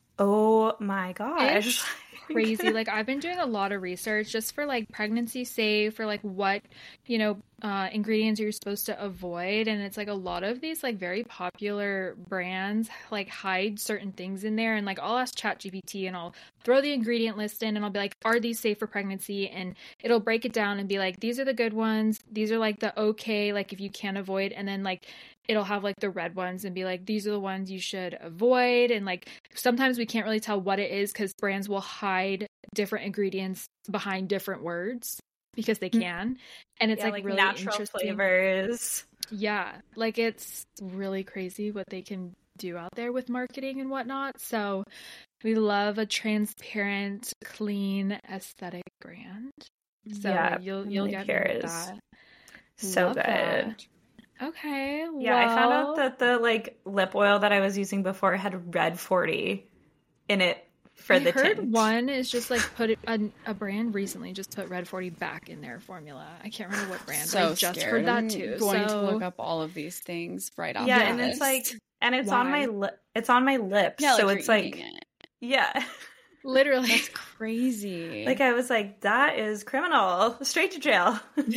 oh my gosh. Crazy. Like, I've been doing a lot of research just for like pregnancy safe, or like what ingredients you're supposed to avoid, and it's like a lot of these like very popular brands like hide certain things in there, and like I'll ask ChatGPT and I'll throw the ingredient list in and I'll be like, are these safe for pregnancy? And it'll break it down and be like, these are the good ones, these are like the okay, like if you can't avoid, and then like it'll have like the red ones and be like, these are the ones you should avoid. And like sometimes we can't really tell what it is because brands will hide different ingredients behind different words because they can. And it's like really natural interesting flavors. Yeah, like it's really crazy what they can do out there with marketing and whatnot. So we love a transparent, clean, aesthetic brand. So you'll get that. So love good. That. Okay. Yeah, I found out that the like lip oil that I was using before had Red 40 in it for the tint. I heard one is just like put a brand recently just put Red 40 back in their formula. I can't remember what brand. So I just scared. heard that too. I'm going to look up all of these things right off. Yeah, and it's like, and it's on my it's on my lips, yeah, so it's like yeah. Literally. That's crazy. Like, I was like, that is criminal. Straight to jail.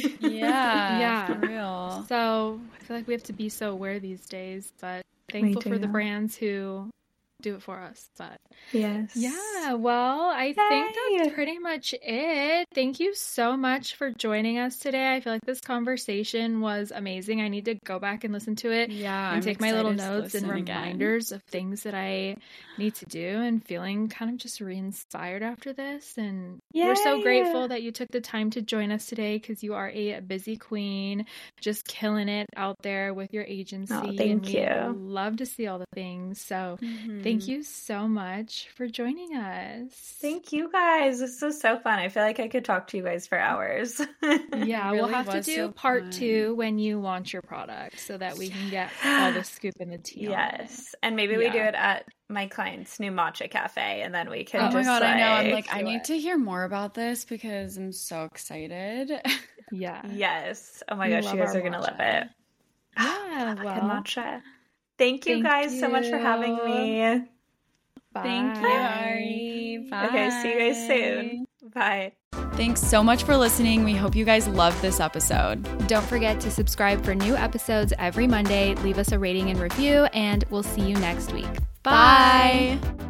Yeah. For real. So I feel like we have to be so aware these days, but thankful for the brands who do it for us. But yes. Yeah, well, I think that's pretty much it. Thank you so much for joining us today. I feel like this conversation was amazing. I need to go back and listen to it and take my little notes and reminders of things that I need to do, and feeling kind of just re-inspired after this. And we're so grateful that you took the time to join us today, because you are a busy queen, just killing it out there with your agency. Oh, thank you. Love to see all the things. So thank you so much for joining us. Thank you guys. This was so fun. I feel like I could talk to you guys for hours. Yeah, we'll have to do part 2 when you launch your product, so that we can get all the scoop and the tea. Yes. And maybe we do it at my client's new matcha cafe, and then we can oh my god, I know. I'm like, I need to hear more about this because I'm so excited. Yeah. Yes. Oh my gosh, you guys are going to love it. Yeah, matcha. Thank you guys so much for having me. Bye. Thank you, Ari. Bye. Okay, see you guys soon. Bye. Thanks so much for listening. We hope you guys loved this episode. Don't forget to subscribe for new episodes every Monday. Leave us a rating and review, and we'll see you next week. Bye.